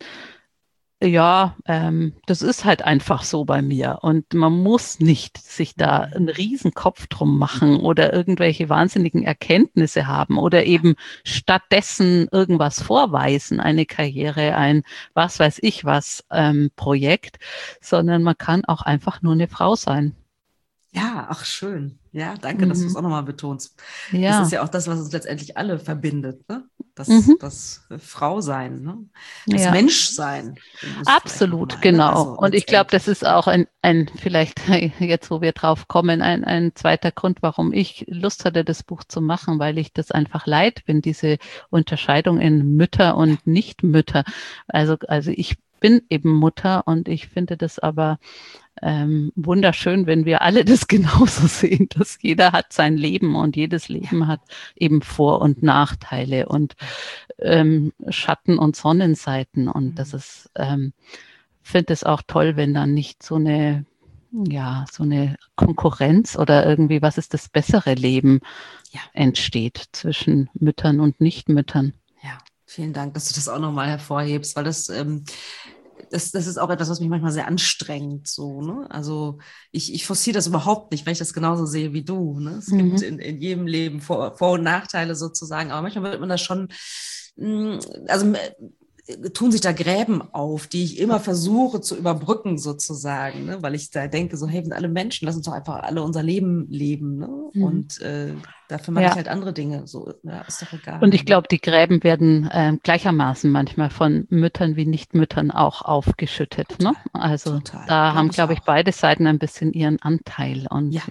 ja, ähm, das ist halt einfach so bei mir und man muss nicht sich da einen riesen Kopf drum machen oder irgendwelche wahnsinnigen Erkenntnisse haben oder eben stattdessen irgendwas vorweisen, eine Karriere, ein was weiß ich was ähm, Projekt, sondern man kann auch einfach nur eine Frau sein. Ja, ach schön. Ja, danke, dass du es Mhm. auch nochmal betonst. Das ist Ja. ja auch das, was uns letztendlich alle verbindet, ne? Das, Mhm. das äh, Frausein, ne? Das Ja. Menschsein, um es vielleicht Absolut, nochmal, ne? genau. Also Und ich glaube, das letztendlich, ist ja. auch ein, ein vielleicht jetzt, wo wir drauf kommen, ein, ein zweiter Grund, warum ich Lust hatte, das Buch zu machen, weil ich das einfach leid bin, diese Unterscheidung in Mütter Ja, und Nichtmütter. Also, also ich bin eben Mutter und ich finde das aber ähm, wunderschön, wenn wir alle das genauso sehen, dass jeder hat sein Leben und jedes ja, Leben hat eben Vor- und Nachteile und ja. ähm, Schatten- und Sonnenseiten. Und das Mhm. ist, ähm, finde es auch toll, wenn dann nicht so eine, ja, so eine Konkurrenz oder irgendwie, was ist das bessere Leben Ja, entsteht zwischen Müttern und Nichtmüttern. ja. Vielen Dank, dass du das auch nochmal hervorhebst, weil das, ähm, das, das ist auch etwas, was mich manchmal sehr anstrengt. So, ne? Also ich, ich forciere das überhaupt nicht, weil ich das genauso sehe wie du. Ne? Es gibt Mhm. in, in jedem Leben Vor-, Vor- und Nachteile sozusagen, aber manchmal wird man das schon, mh, also tun sich da Gräben auf, die ich immer versuche zu überbrücken sozusagen, ne? Weil ich da denke, so hey, wir sind alle Menschen, lass uns doch einfach alle unser Leben leben, ne? Mhm. Und äh, dafür mache ich Ja. halt andere Dinge, so, ja, ist doch Und egal. ich glaube, die Gräben werden ähm, gleichermaßen manchmal von Müttern wie Nichtmüttern auch aufgeschüttet. Ne? Total, Also total, da haben, glaube ich glaube ich, auch. beide Seiten ein bisschen ihren Anteil. Und Ja, ja,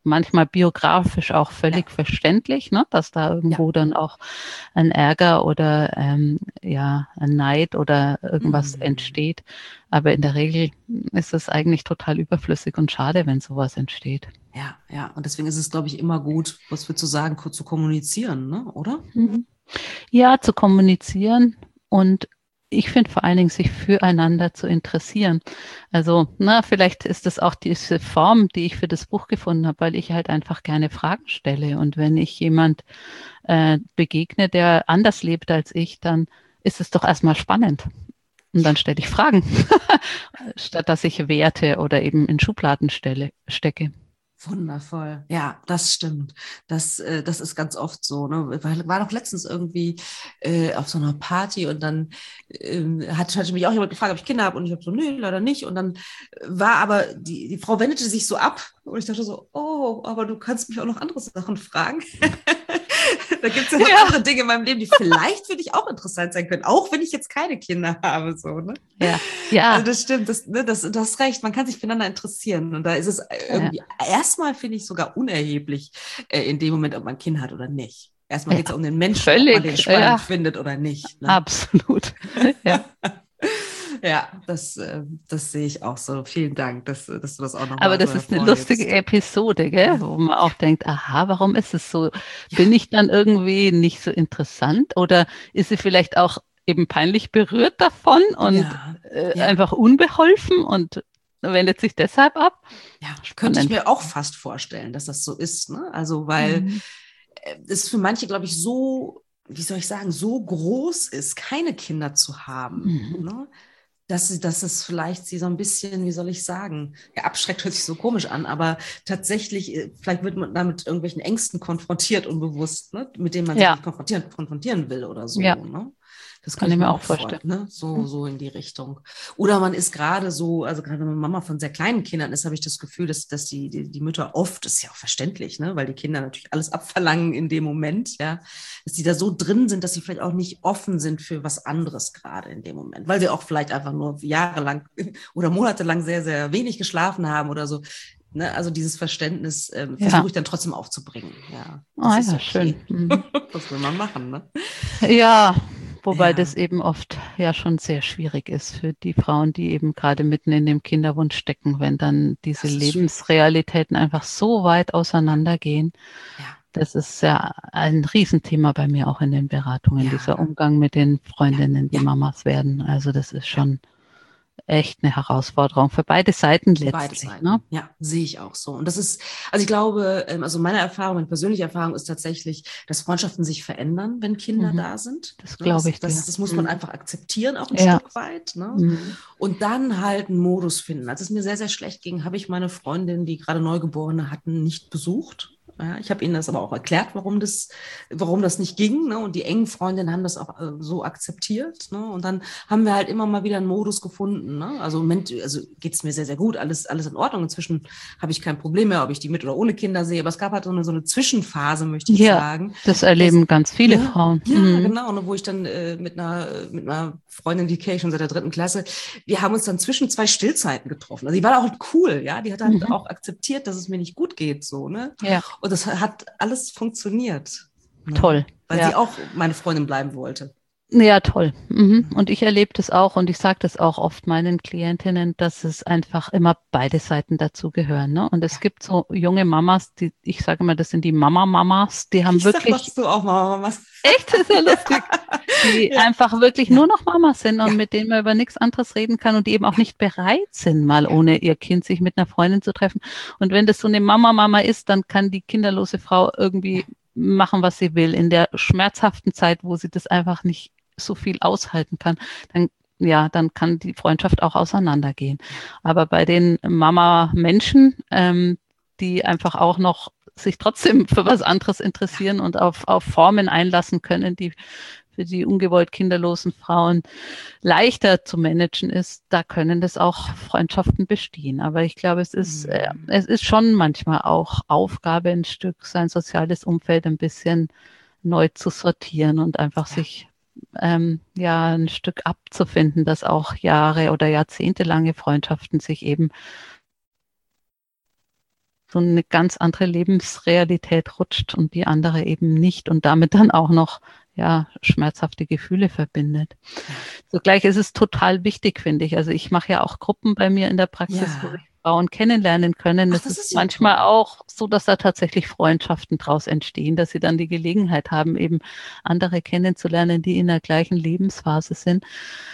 manchmal biografisch auch völlig Ja. verständlich, ne, dass da irgendwo dann auch ein Ärger oder ähm, ja, ein Neid oder irgendwas Mhm. entsteht. Aber in der Regel ist es eigentlich total überflüssig und schade, wenn sowas entsteht. Ja, ja. Und deswegen ist es, glaube ich, immer gut, was wir zu sagen, kurz zu kommunizieren, ne? Oder? Mhm. Ja, zu kommunizieren und ich finde vor allen Dingen, sich füreinander zu interessieren. Also, na, vielleicht ist das auch diese Form, die ich für das Buch gefunden habe, weil ich halt einfach gerne Fragen stelle. Und wenn ich jemand äh, begegne, der anders lebt als ich, dann ist es doch erstmal spannend. Und Ja. dann stelle ich Fragen, statt dass ich Werte oder eben in Schubladen stelle, stecke. Wundervoll. Ja, das stimmt. Das, äh, das ist ganz oft so. Ne? War, war doch letztens irgendwie äh, auf so einer Party und dann ähm, hat, hatte mich auch jemand gefragt, ob ich Kinder habe und ich habe so, nee, leider nicht. Und dann war aber, die, die Frau wendete sich so ab und ich dachte so, oh, aber du kannst mich auch noch andere Sachen fragen. Da gibt es ja noch Ja, andere Dinge in meinem Leben, die vielleicht für dich auch interessant sein können, auch wenn ich jetzt keine Kinder habe. So, ne? ja, Also ja, das stimmt, das, ne, das, du hast recht, man kann sich füreinander interessieren. Und da ist es ja, irgendwie erstmal, finde ich, sogar unerheblich äh, in dem Moment, ob man ein Kind hat oder nicht. Erstmal geht es ja, ja um den Menschen, ob man den völlig, spannend ja, findet oder nicht. Ne? absolut. Ja. Ja, das, äh, das sehe ich auch so. Vielen Dank, dass, dass du das auch Aber nochmal so das ist eine lustige hervorhebst. Episode, gell? Ja, Wo man auch denkt, aha, warum ist es so? Bin ja, ich dann irgendwie nicht so interessant oder ist sie vielleicht auch eben peinlich berührt davon und ja, äh, ja. einfach unbeholfen und wendet sich deshalb ab? Ja, könnte ich Spannend. mir auch fast vorstellen, dass das so ist. Ne? Also, weil Mhm. äh, es für manche, glaube ich, so, wie soll ich sagen, so groß ist, keine Kinder zu haben. Mhm. Ne? Dass, sie- dass es vielleicht sie so ein bisschen, wie soll ich sagen, ja, abschreckt hört sich so komisch an, aber tatsächlich, äh, vielleicht wird man damit irgendwelchen Ängsten konfrontiert, unbewusst, ne? Mit denen man sich Ja, nicht konfrontieren, konfrontieren will oder ja, so. Ne? Das kann könnte ich ich mir mir auch auch vorstellen. vorstellen, ne? So, Mhm. so in die Richtung. Oder man ist gerade so, also gerade wenn man Mama von sehr kleinen Kindern ist, habe ich das Gefühl, dass, dass die, die, die Mütter oft, das ist ja auch verständlich, ne? Weil die Kinder natürlich alles abverlangen in dem Moment, ja, dass die da so drin sind, dass sie vielleicht auch nicht offen sind für was anderes gerade in dem Moment, weil sie auch vielleicht einfach nur jahrelang oder monatelang sehr, sehr wenig geschlafen haben oder so. Ne? Also dieses Verständnis ähm, versuche Ja, ich dann trotzdem aufzubringen. Ja, das ah ist ja, schön. okay. Mhm. Was will man machen, ne? Ja, wobei das Ja, eben oft ja schon sehr schwierig ist für die Frauen, die eben gerade mitten in dem Kinderwunsch stecken, wenn dann diese das ist schwierig. Lebensrealitäten einfach so weit auseinandergehen. Ja, Das ist ja ein Riesenthema bei mir auch in den Beratungen, dieser ja, Umgang mit den ja, Freundinnen, die ja, Mamas werden. Also das ist ja. schon echt eine Herausforderung für beide Seiten Für beide letztlich, ne? Seiten, ja, sehe ich auch so. Und das ist, also ich glaube, ähm, also meine Erfahrung, meine persönliche Erfahrung ist tatsächlich, dass Freundschaften sich verändern, wenn Kinder Mhm. da sind. Das Ne, glaube Das, ich dir. das, das muss man Mhm. einfach akzeptieren, auch ein Ja. Stück weit. Ne? Mhm. Und dann halt einen Modus finden. Als es mir sehr, sehr schlecht ging, habe ich meine Freundin, die gerade Neugeborene hatten, nicht besucht. Ja, ich habe ihnen das aber auch erklärt, warum das, warum das nicht ging. Ne? Und die engen Freundinnen haben das auch äh, so akzeptiert. Ne? Und dann haben wir halt immer mal wieder einen Modus gefunden. Ne? Also im Moment, also geht es mir sehr, sehr gut, alles, alles in Ordnung. Inzwischen habe ich kein Problem mehr, ob ich die mit oder ohne Kinder sehe. Aber es gab halt so eine, so eine Zwischenphase, möchte ich Ja, sagen. das Wo es, erleben ganz viele ne? Frauen. Ja, Mhm. genau. Ne? Wo ich dann äh, mit, einer, mit einer Freundin, die kenne ich schon seit der dritten Klasse, wir haben uns dann zwischen zwei Stillzeiten getroffen. Also die war auch cool, ja. Die hat halt Mhm. auch akzeptiert, dass es mir nicht gut geht, so, ne? Ja, Und das hat alles funktioniert, ne? toll. Weil Ja. sie auch meine Freundin bleiben wollte. Ja, toll. Mhm. Mhm. Und ich erlebe das auch und ich sage das auch oft meinen Klientinnen, dass es einfach immer beide Seiten dazugehören. Ne? Und es Ja. gibt so junge Mamas, die, ich sage mal, das sind die Mama-Mamas, die haben Ich sag wirklich, das so auch, Mama. echt, ist ja Ja, lustig, die ja, einfach wirklich ja, nur noch Mama sind ja, und mit denen man über nichts anderes reden kann und die eben auch ja, nicht bereit sind, mal ja. ohne ihr Kind sich mit einer Freundin zu treffen. Und wenn das so eine Mama-Mama ist, dann kann die kinderlose Frau irgendwie machen, was sie will. In der schmerzhaften Zeit, wo sie das einfach nicht so viel aushalten kann, dann ja, dann kann die Freundschaft auch auseinandergehen. Ja. Aber bei den Mama-Menschen, ähm, die einfach auch noch sich trotzdem für was anderes Ja. interessieren und auf, auf Formen einlassen können, die für die ungewollt kinderlosen Frauen leichter zu managen ist, da können das auch Freundschaften bestehen. Aber ich glaube, es ist, äh, Mhm. es ist schon manchmal auch Aufgabe, ein Stück sein soziales Umfeld ein bisschen neu zu sortieren und einfach Ja. sich ähm, ja ein Stück abzufinden, dass auch Jahre oder jahrzehntelange Freundschaften sich eben so eine ganz andere Lebensrealität rutscht und die andere eben nicht und damit dann auch noch ja, schmerzhafte Gefühle verbindet. Zugleich ist es total wichtig, finde ich. Also ich mache ja auch Gruppen bei mir in der Praxis, wo Ja. sich Frauen kennenlernen können. Ach, Es das ist ist ja manchmal toll. auch so, dass da tatsächlich Freundschaften draus entstehen, dass sie dann die Gelegenheit haben, eben andere kennenzulernen, die in der gleichen Lebensphase sind.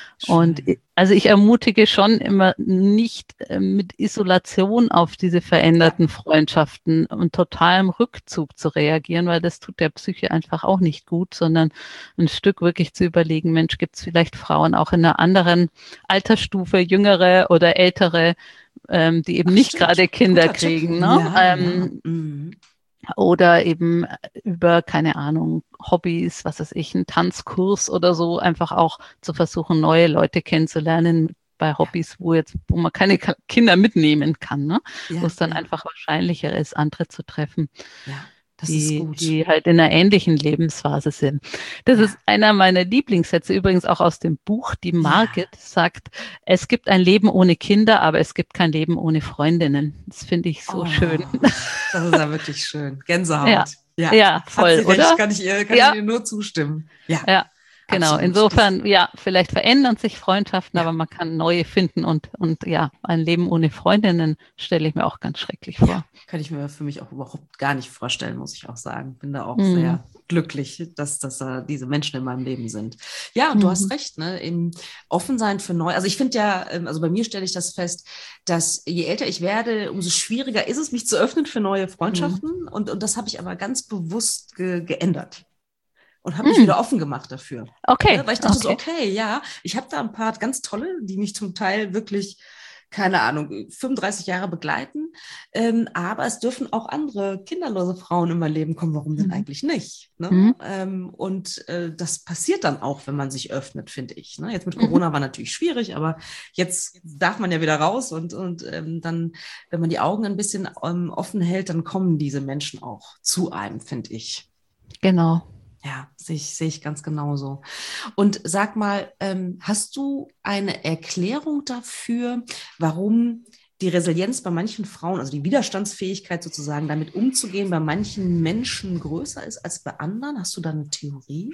Und Schön. also ich ermutige schon immer nicht äh, mit Isolation auf diese Ja. veränderten Freundschaften und totalem Rückzug zu reagieren, weil das tut der Psyche einfach auch nicht gut, sondern ein Stück wirklich zu überlegen, Mensch, gibt es vielleicht Frauen auch in einer anderen Altersstufe, jüngere oder ältere, ähm, die eben Ach, nicht stimmt. gerade Kinder Guter Tipp. kriegen, ne? Ja, ja. Ähm, Mhm. oder eben über, keine Ahnung, Hobbys, was weiß ich, einen Tanzkurs oder so, einfach auch zu versuchen, neue Leute kennenzulernen bei Ja, Hobbys, wo jetzt, wo man keine Ka- Kinder mitnehmen kann, ne? Wo ja, es dann ja, einfach wahrscheinlicher ist, andere zu treffen, ja. Das ist die, gut. die halt in einer ähnlichen Lebensphase sind. Das ist Ja, einer meiner Lieblingssätze, übrigens auch aus dem Buch. Die Margit ja. sagt, es gibt ein Leben ohne Kinder, aber es gibt kein Leben ohne Freundinnen. Das finde ich so schön. Oh, das ist ja wirklich schön. Ja, Gänsehaut. Ja, ja, hat sie voll, recht, oder? kann ich ihr, kann ich Ja, ihr nur zustimmen. Ja, ja, genau. absolut. Das Insofern, ja, vielleicht verändern sich Freundschaften, Ja, aber man kann neue finden und, und ja, ein Leben ohne Freundinnen stelle ich mir auch ganz schrecklich ja, vor. kann ich mir für mich auch überhaupt gar nicht vorstellen, muss ich auch sagen. Bin da auch Mhm. sehr glücklich, dass, dass äh, diese Menschen in meinem Leben sind. Ja, und du hast Mhm. recht, ne? Eben offen sein für neu. Also ich finde ja, ähm, also bei mir stelle ich das fest, dass je älter ich werde, umso schwieriger ist es, mich zu öffnen für neue Mhm. Freundschaften. Und, und das habe ich aber ganz bewusst ge geändert. Und habe mich Mhm. wieder offen gemacht dafür. Okay, Ne? Weil ich dachte so, okay. okay, ja, ich habe da ein paar ganz tolle, die mich zum Teil wirklich, keine Ahnung, fünfunddreißig Jahre begleiten. Ähm, aber es dürfen auch andere kinderlose Frauen in mein Leben kommen. Warum denn Mhm. eigentlich nicht? Ne? Mhm. Ähm, und äh, das passiert dann auch, wenn man sich öffnet, finde ich. Ne? Jetzt mit Mhm. Corona war natürlich schwierig, aber jetzt darf man ja wieder raus und, und ähm, dann, wenn man die Augen ein bisschen ähm, offen hält, dann kommen diese Menschen auch zu einem, finde ich. Genau. Ja, sehe ich, sehe ich ganz genauso. Und sag mal, ähm, hast du eine Erklärung dafür, warum die Resilienz bei manchen Frauen, also die Widerstandsfähigkeit sozusagen, damit umzugehen, bei manchen Menschen größer ist als bei anderen? Hast du da eine Theorie?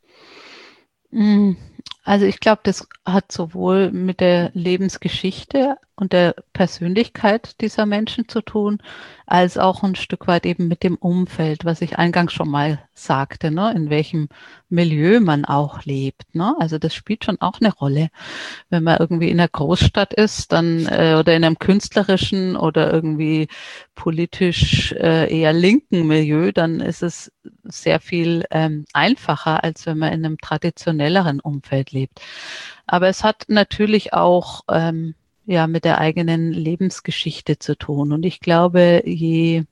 Mm, Also ich glaube, das hat sowohl mit der Lebensgeschichte und der Persönlichkeit dieser Menschen zu tun, als auch ein Stück weit eben mit dem Umfeld, was ich eingangs schon mal sagte, ne, in welchem Milieu man auch lebt, ne? Also das spielt schon auch eine Rolle. Wenn man irgendwie in einer Großstadt ist, dann äh, oder in einem künstlerischen oder irgendwie politisch äh, eher linken Milieu, dann ist es sehr viel ähm, einfacher, als wenn man in einem traditionelleren Umfeld lebt. Aber es hat natürlich auch ähm, ja mit der eigenen Lebensgeschichte zu tun. Und ich glaube, je,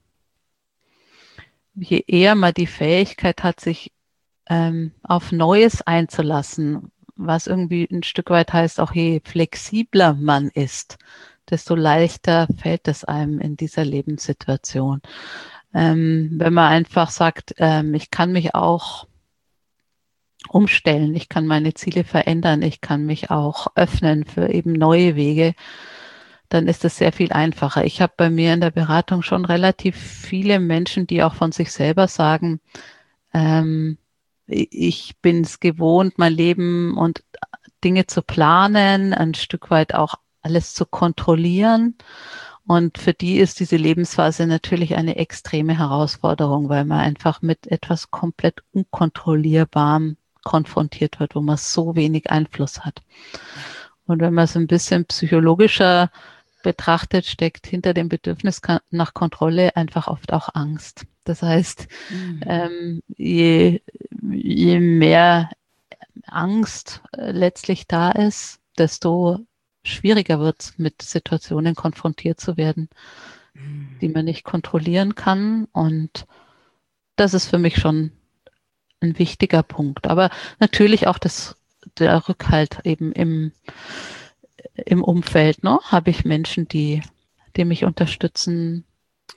je eher man die Fähigkeit hat, sich ähm, auf Neues einzulassen, was irgendwie ein Stück weit heißt, auch je flexibler man ist, desto leichter fällt es einem in dieser Lebenssituation. Ähm, wenn man einfach sagt, ähm, ich kann mich auch umstellen, ich kann meine Ziele verändern, ich kann mich auch öffnen für eben neue Wege, dann ist es sehr viel einfacher. Ich habe bei mir in der Beratung schon relativ viele Menschen, die auch von sich selber sagen, ähm, ich bin es gewohnt, mein Leben und Dinge zu planen, ein Stück weit auch alles zu kontrollieren. Und für die ist diese Lebensphase natürlich eine extreme Herausforderung, weil man einfach mit etwas komplett Unkontrollierbarem konfrontiert wird, wo man so wenig Einfluss hat. Ja. Und wenn man es ein bisschen psychologischer betrachtet, steckt hinter dem Bedürfnis nach Kontrolle einfach oft auch Angst. Das heißt, Mhm. ähm, je, je mehr Angst äh, letztlich da ist, desto schwieriger wird es, mit Situationen konfrontiert zu werden, die Mhm. man nicht kontrollieren kann. Und das ist für mich schon ein wichtiger Punkt. Aber natürlich auch das, der Rückhalt eben im, im Umfeld. Ne? Habe ich Menschen, die, die mich unterstützen,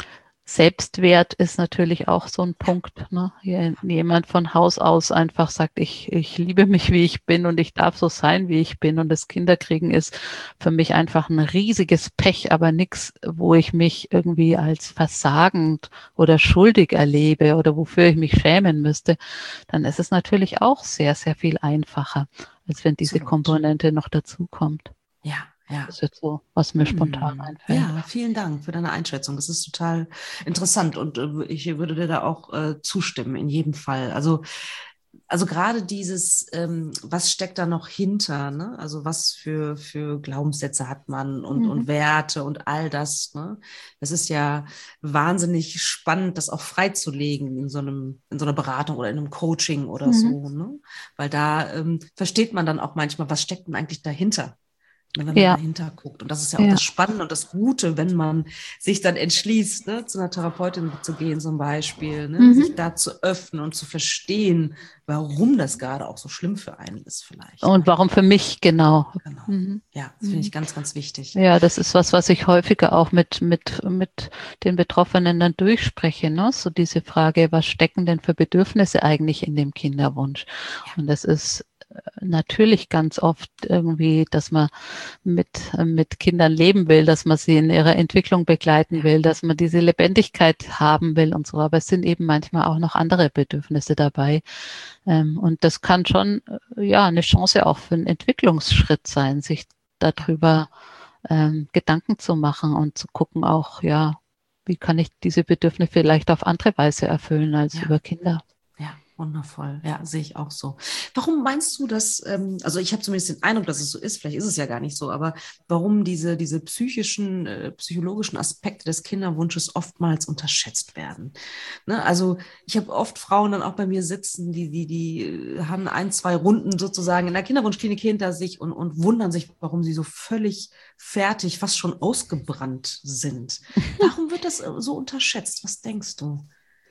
Selbstwert ist natürlich auch so ein Punkt, ne? Jemand von Haus aus einfach sagt, ich, ich liebe mich, wie ich bin und ich darf so sein, wie ich bin. Und das Kinderkriegen ist für mich einfach ein riesiges Pech, aber nichts, wo ich mich irgendwie als versagend oder schuldig erlebe oder wofür ich mich schämen müsste. Dann ist es natürlich auch sehr, sehr viel einfacher, als wenn diese Absolut. Komponente noch dazukommt. Ja, ja. Das ist jetzt so, was mir Hm. spontan einfällt. Ja, vielen Dank für deine Einschätzung. Das ist total interessant und äh, ich würde dir da auch äh, zustimmen, in jedem Fall. Also, also gerade dieses, ähm, was steckt da noch hinter, ne? Also was für, für Glaubenssätze hat man und, Mhm. und Werte und all das, ne? Das ist ja wahnsinnig spannend, das auch freizulegen in so einem, in so einer Beratung oder in einem Coaching oder Mhm. so, ne? Weil da ähm, versteht man dann auch manchmal, was steckt denn eigentlich dahinter? Wenn man Ja, dahinter guckt. Und das ist ja auch ja. das Spannende und das Gute, wenn man sich dann entschließt, ne, zu einer Therapeutin zu gehen zum Beispiel, ne, Mhm. sich da zu öffnen und zu verstehen, warum das gerade auch so schlimm für einen ist vielleicht. Und Ne? warum für mich genau? Genau. Mhm. Ja, das finde ich ganz, ganz wichtig. Ja, das ist was, was ich häufiger auch mit, mit, mit den Betroffenen dann durchspreche, ne? So diese Frage, was stecken denn für Bedürfnisse eigentlich in dem Kinderwunsch? Ja. Und das ist äh, natürlich ganz oft irgendwie, dass man mit, mit Kindern leben will, dass man sie in ihrer Entwicklung begleiten Ja. will, dass man diese Lebendigkeit haben will und so. Aber es sind eben manchmal auch noch andere Bedürfnisse dabei. Ähm, und das kann schon, äh, ja, eine Chance auch für einen Entwicklungsschritt sein, sich darüber ähm, Gedanken zu machen und zu gucken auch, ja, wie kann ich diese Bedürfnisse vielleicht auf andere Weise erfüllen als Ja. über Kinder. Ja, wundervoll. Ja, sehe ich auch so. Warum meinst du, dass, ähm, also ich habe zumindest den Eindruck, dass es so ist, vielleicht ist es ja gar nicht so, aber warum diese, diese psychischen, äh, psychologischen Aspekte des Kinderwunsches oftmals unterschätzt werden? Ne? Also ich habe oft Frauen dann auch bei mir sitzen, die, die, die äh, haben ein, zwei Runden sozusagen in der Kinderwunschklinik hinter sich und, und wundern sich, warum sie so völlig fertig, fast schon ausgebrannt sind. Warum wird das äh, so unterschätzt? Was denkst du?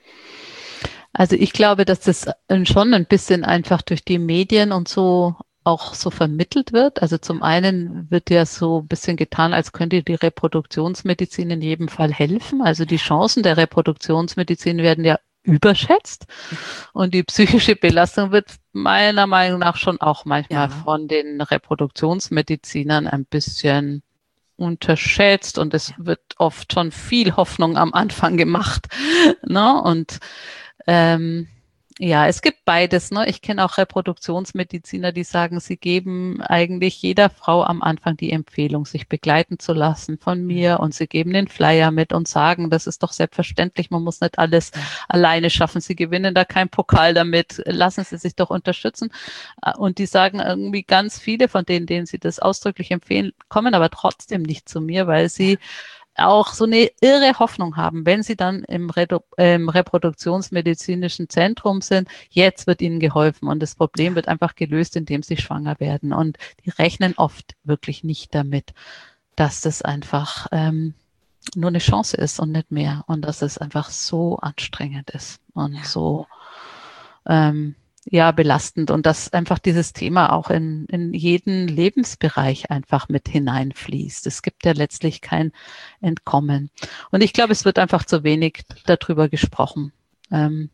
Also ich glaube, dass das schon ein bisschen einfach durch die Medien und so auch so vermittelt wird. Also zum einen wird ja so ein bisschen getan, als könnte die Reproduktionsmedizin in jedem Fall helfen. Also die Chancen der Reproduktionsmedizin werden ja überschätzt und die psychische Belastung wird meiner Meinung nach schon auch manchmal Ja. von den Reproduktionsmedizinern ein bisschen unterschätzt und es wird oft schon viel Hoffnung am Anfang gemacht. Ne? Und ähm, ja, es gibt beides. Ne? Ich kenne auch Reproduktionsmediziner, die sagen, sie geben eigentlich jeder Frau am Anfang die Empfehlung, sich begleiten zu lassen von mir und sie geben den Flyer mit und sagen, das ist doch selbstverständlich, man muss nicht alles alleine schaffen. Sie gewinnen da keinen Pokal damit, lassen Sie sich doch unterstützen. Und die sagen irgendwie ganz viele von denen, denen sie das ausdrücklich empfehlen, kommen aber trotzdem nicht zu mir, weil sie auch so eine irre Hoffnung haben, wenn sie dann im, Redu- äh, im reproduktionsmedizinischen Zentrum sind, jetzt wird ihnen geholfen und das Problem wird einfach gelöst, indem sie schwanger werden. Und die rechnen oft wirklich nicht damit, dass das einfach ähm, nur eine Chance ist und nicht mehr und dass es einfach so anstrengend ist und Ja. so ähm, ja, belastend und dass einfach dieses Thema auch in, in jeden Lebensbereich einfach mit hineinfließt. Es gibt ja letztlich kein Entkommen. Und ich glaube, es wird einfach zu wenig darüber gesprochen. Ähm,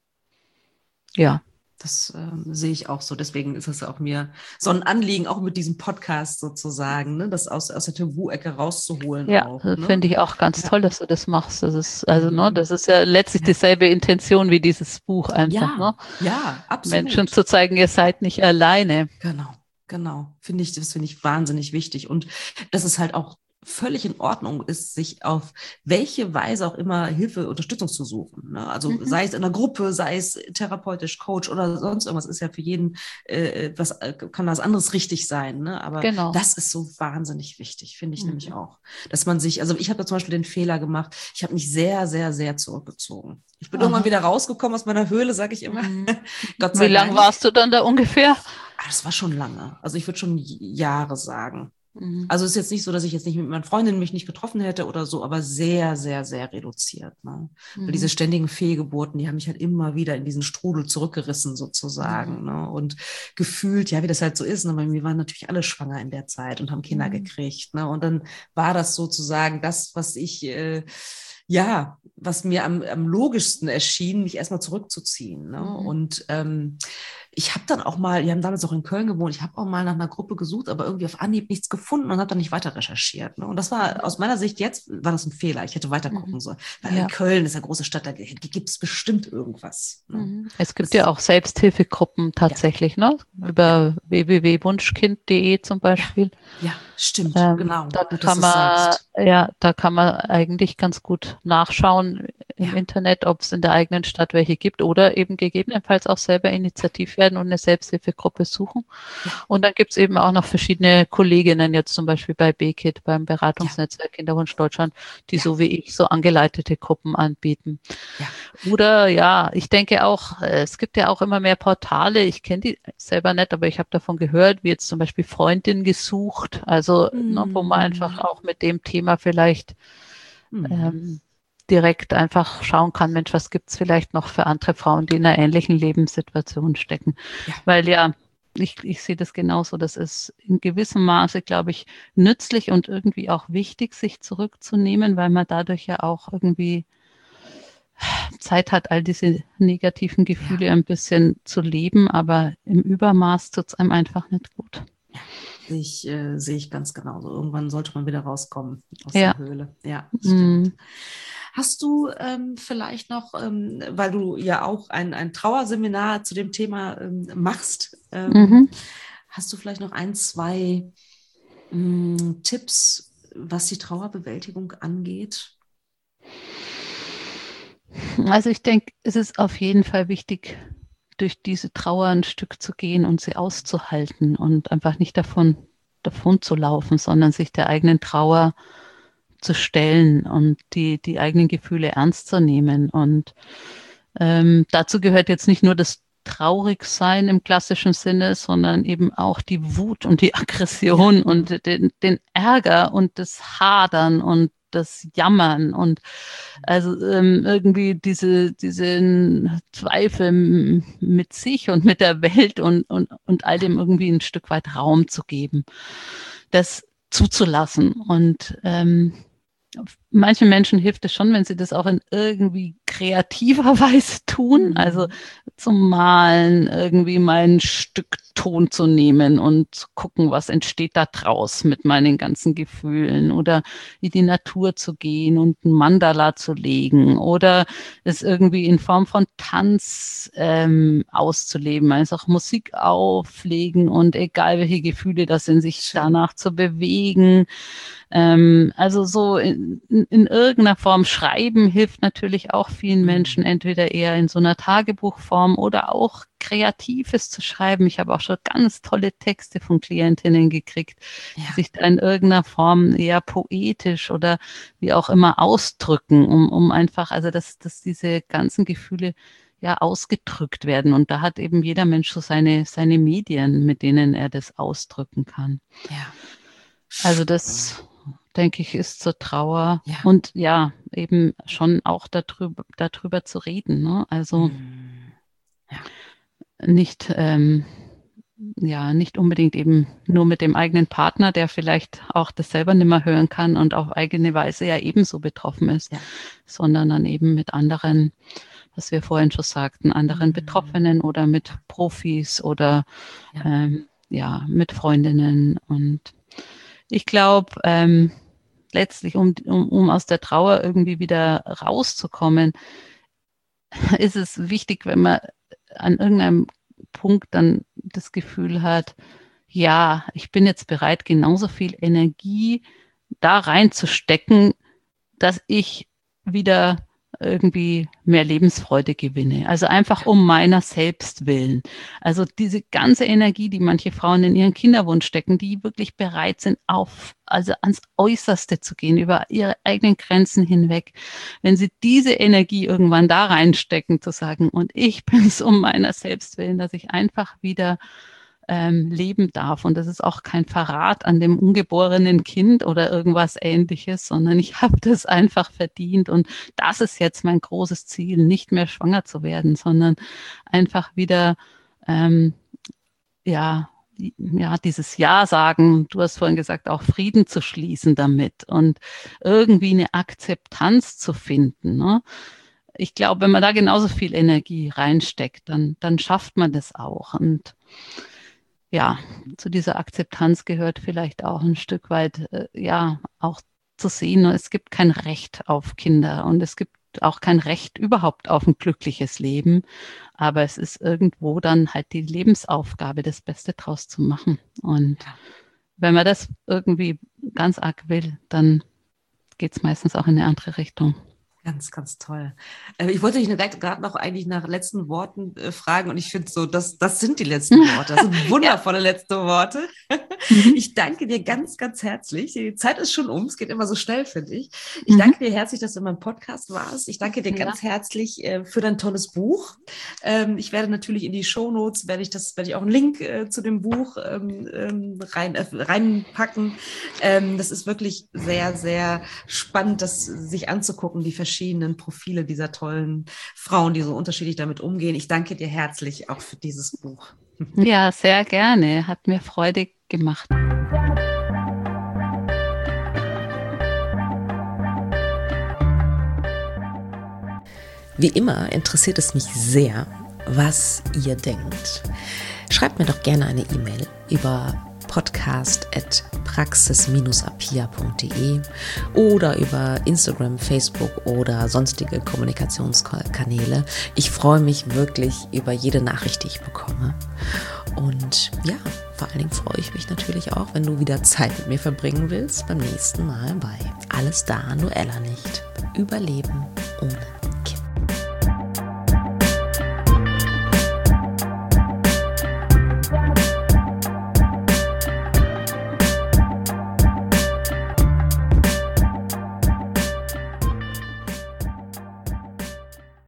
ja. Das ähm, sehe ich auch so. Deswegen ist es auch mir so ein Anliegen, auch mit diesem Podcast sozusagen, ne, das aus, aus der Tabu-Ecke rauszuholen Ja, auch. das Ne? finde ich auch ganz Ja. toll, dass du das machst. Das ist, also, ne, Mhm. das ist ja letztlich Ja. dieselbe Intention wie dieses Buch einfach, Ja, ne? ja, absolut. Menschen zu zeigen, ihr seid nicht alleine. Genau, genau. Finde ich, das finde ich wahnsinnig wichtig. Und dass es halt auch völlig in Ordnung ist, sich auf welche Weise auch immer Hilfe, Unterstützung zu suchen. Ne? Also Mhm. sei es in einer Gruppe, sei es therapeutisch, Coach oder sonst irgendwas, ist ja für jeden äh, was, kann was anderes richtig sein. Ne? Aber Genau. das ist so wahnsinnig wichtig, finde ich Mhm. nämlich auch. Dass man sich, also ich habe da zum Beispiel den Fehler gemacht, ich habe mich sehr, sehr, sehr zurückgezogen. Ich bin Aha. irgendwann wieder rausgekommen aus meiner Höhle, sage ich immer. Mhm. Gott sei Wie lange Dank. warst du dann da ungefähr? Ah, das war schon lange. Also ich würde schon Jahre sagen. Mhm. Also es ist jetzt nicht so, dass ich jetzt nicht mit meinen Freundinnen mich nicht getroffen hätte oder so, aber sehr, sehr, sehr reduziert. Ne? Mhm. Weil diese ständigen Fehlgeburten, die haben mich halt immer wieder in diesen Strudel zurückgerissen sozusagen. Mhm. Ne? Und gefühlt, ja, wie das halt so ist. Ne? Bei mir waren natürlich alle schwanger in der Zeit und haben Kinder Mhm. gekriegt. Ne? Und dann war das sozusagen das, was ich... Äh, ja, was mir am, am logischsten erschien, mich erstmal zurückzuziehen. Ne? Mhm. Und ähm, ich habe dann auch mal, wir haben damals auch in Köln gewohnt, ich habe auch mal nach einer Gruppe gesucht, aber irgendwie auf Anhieb nichts gefunden und habe dann nicht weiter recherchiert. Ne? Und das war aus meiner Sicht jetzt, war das ein Fehler. Ich hätte weiter Mhm. gucken sollen. Weil Ja. Köln ist eine große Stadt, da gibt es bestimmt irgendwas. Ne? Mhm. Es gibt Das, ja auch Selbsthilfegruppen ja, tatsächlich, ne? ja, Über w w w punkt wunschkind punkt de zum ja, Beispiel. ja, stimmt, Ähm, genau. da Gut, dass kann du es man, sagst. ja, da kann man eigentlich ganz gut nachschauen im Ja, Internet, ob es in der eigenen Stadt welche gibt oder eben gegebenenfalls auch selber initiativ werden und eine Selbsthilfegruppe suchen. ja, Und dann gibt es eben auch noch verschiedene Kolleginnen, jetzt zum Beispiel bei B K I T, beim ja, Beratungsnetzwerk Kinderwunsch Deutschland, die ja, so wie ich so angeleitete Gruppen anbieten. ja. Oder ja, ich denke auch, äh, es gibt ja auch immer mehr Portale, ich kenne die selber nicht, aber ich habe davon gehört, wie jetzt zum Beispiel Freundin gesucht, also ne, wo man einfach Hm, auch mit dem Thema vielleicht hm, ähm, direkt einfach schauen kann, Mensch, was gibt's vielleicht noch für andere Frauen, die in einer ähnlichen Lebenssituation stecken. ja. Weil ja, ich, ich sehe das genauso, das ist in gewissem Maße, glaube ich, nützlich und irgendwie auch wichtig, sich zurückzunehmen, weil man dadurch ja auch irgendwie Zeit hat, all diese negativen Ja, Gefühle ein bisschen zu leben, aber im Übermaß tut es einem einfach nicht gut. ja. Sehe ich, äh, sehe ich ganz genauso. Irgendwann sollte man wieder rauskommen aus Ja. der Höhle. Ja, das Mm. stimmt. Hast du ähm, vielleicht noch, ähm, weil du ja auch ein, ein Trauerseminar zu dem Thema ähm, machst, ähm, Mhm. hast du vielleicht noch ein, zwei ähm, Tipps, was die Trauerbewältigung angeht? Also ich denke, es ist auf jeden Fall wichtig, durch diese Trauer ein Stück zu gehen und sie auszuhalten und einfach nicht davon, davon zu laufen, sondern sich der eigenen Trauer zu stellen und die, die eigenen Gefühle ernst zu nehmen. Und ähm, dazu gehört jetzt nicht nur das Traurigsein im klassischen Sinne, sondern eben auch die Wut und die Ja, Aggression und den, den Ärger und das Hadern und das Jammern und also ähm, irgendwie diese, diesen Zweifel mit sich und mit der Welt und, und, und all dem irgendwie ein Stück weit Raum zu geben, das zuzulassen. Und ähm, manchen Menschen hilft es schon, wenn sie das auch in irgendwie kreativer Weise tun, also hm. zum Malen irgendwie mal ein Stück Ton zu nehmen und zu gucken, was entsteht da draus mit meinen ganzen Gefühlen oder in die Natur zu gehen und ein Mandala zu legen oder es irgendwie in Form von Tanz ähm, auszuleben, also auch Musik auflegen und egal welche Gefühle das in sich Schön. danach zu bewegen. Ähm, also so in, in, in irgendeiner Form schreiben hilft natürlich auch vielen Menschen, Hm. entweder eher in so einer Tagebuchform oder auch Kreatives zu schreiben. Ich habe auch schon ganz tolle Texte von Klientinnen gekriegt, die Ja, sich da in irgendeiner Form eher poetisch oder wie auch immer ausdrücken, um, um einfach, also dass, dass diese ganzen Gefühle ja ausgedrückt werden. Und da hat eben jeder Mensch so seine, seine Medien, mit denen er das ausdrücken kann. ja. Also Schön. das, denke ich, ist zur Trauer Ja. und ja, eben schon auch darüber, darüber zu reden. Ne? Also Hm. Ja. nicht, ähm, ja, nicht unbedingt eben nur mit dem eigenen Partner, der vielleicht auch das selber nicht mehr hören kann und auf eigene Weise ja ebenso betroffen ist, Ja. sondern dann eben mit anderen, was wir vorhin schon sagten, anderen Hm. Betroffenen oder mit Ja. Profis oder Ja. ähm, ja, mit Freundinnen. Und ich glaube, ähm, letztlich, um, um, um aus der Trauer irgendwie wieder rauszukommen, ist es wichtig, wenn man an irgendeinem Punkt dann das Gefühl hat, ja, ich bin jetzt bereit, genauso viel Energie da reinzustecken, dass ich wieder irgendwie mehr Lebensfreude gewinne. Also einfach Ja. um meiner selbst willen. Also diese ganze Energie, die manche Frauen in ihren Kinderwunsch stecken, die wirklich bereit sind, auf, also ans Äußerste zu gehen, über ihre eigenen Grenzen hinweg. Wenn sie diese Energie irgendwann da reinstecken, zu sagen, und ich bin es um meiner selbst willen, dass ich einfach wieder ähm, leben darf. Und das ist auch kein Verrat an dem ungeborenen Kind oder irgendwas Ähnliches, sondern ich habe das einfach verdient. Und das ist jetzt mein großes Ziel, nicht mehr schwanger zu werden, sondern einfach wieder, ähm, ja, ja, dieses Ja sagen, du hast vorhin gesagt, auch Frieden zu schließen damit und irgendwie eine Akzeptanz zu finden, ne? Ich glaube, wenn man da genauso viel Energie reinsteckt, dann, dann schafft man das auch. Und ja, zu dieser Akzeptanz gehört vielleicht auch ein Stück weit, äh, ja, auch zu sehen, es gibt kein Recht auf Kinder und es gibt auch kein Recht überhaupt auf ein glückliches Leben. Aber es ist irgendwo dann halt die Lebensaufgabe, das Beste draus zu machen. Und wenn man das irgendwie ganz arg will, dann geht es meistens auch in eine andere Richtung. Ganz, ganz toll. Ich wollte dich gerade noch eigentlich nach letzten Worten äh, fragen und ich finde so, das, das sind die letzten Worte. Das sind wundervolle ja. letzte Worte. Ich danke dir ganz, ganz herzlich. Die Zeit ist schon um, es geht immer so schnell, finde ich. Ich mhm. danke dir herzlich, dass du in meinem Podcast warst. Ich danke dir ja. ganz herzlich äh, für dein tolles Buch. Ähm, ich werde natürlich in die Shownotes, werde ich das, werde ich auch einen Link äh, zu dem Buch ähm, rein, äh, reinpacken. Ähm, das ist wirklich sehr, sehr spannend, das sich anzugucken, die verschiedenen verschiedenen Profile dieser tollen Frauen, die so unterschiedlich damit umgehen. Ich danke dir herzlich auch für dieses Buch. Ja, sehr gerne. Hat mir Freude gemacht. Wie immer interessiert es mich sehr, was ihr denkt. Schreibt mir doch gerne eine E-Mail über podcast at praxis apia punkt de oder über Instagram, Facebook oder sonstige Kommunikationskanäle. Ich freue mich wirklich über jede Nachricht, die ich bekomme. Und ja, vor allen Dingen freue ich mich natürlich auch, wenn du wieder Zeit mit mir verbringen willst, beim nächsten Mal bei Alles da, nur Ella nicht. Überleben ohne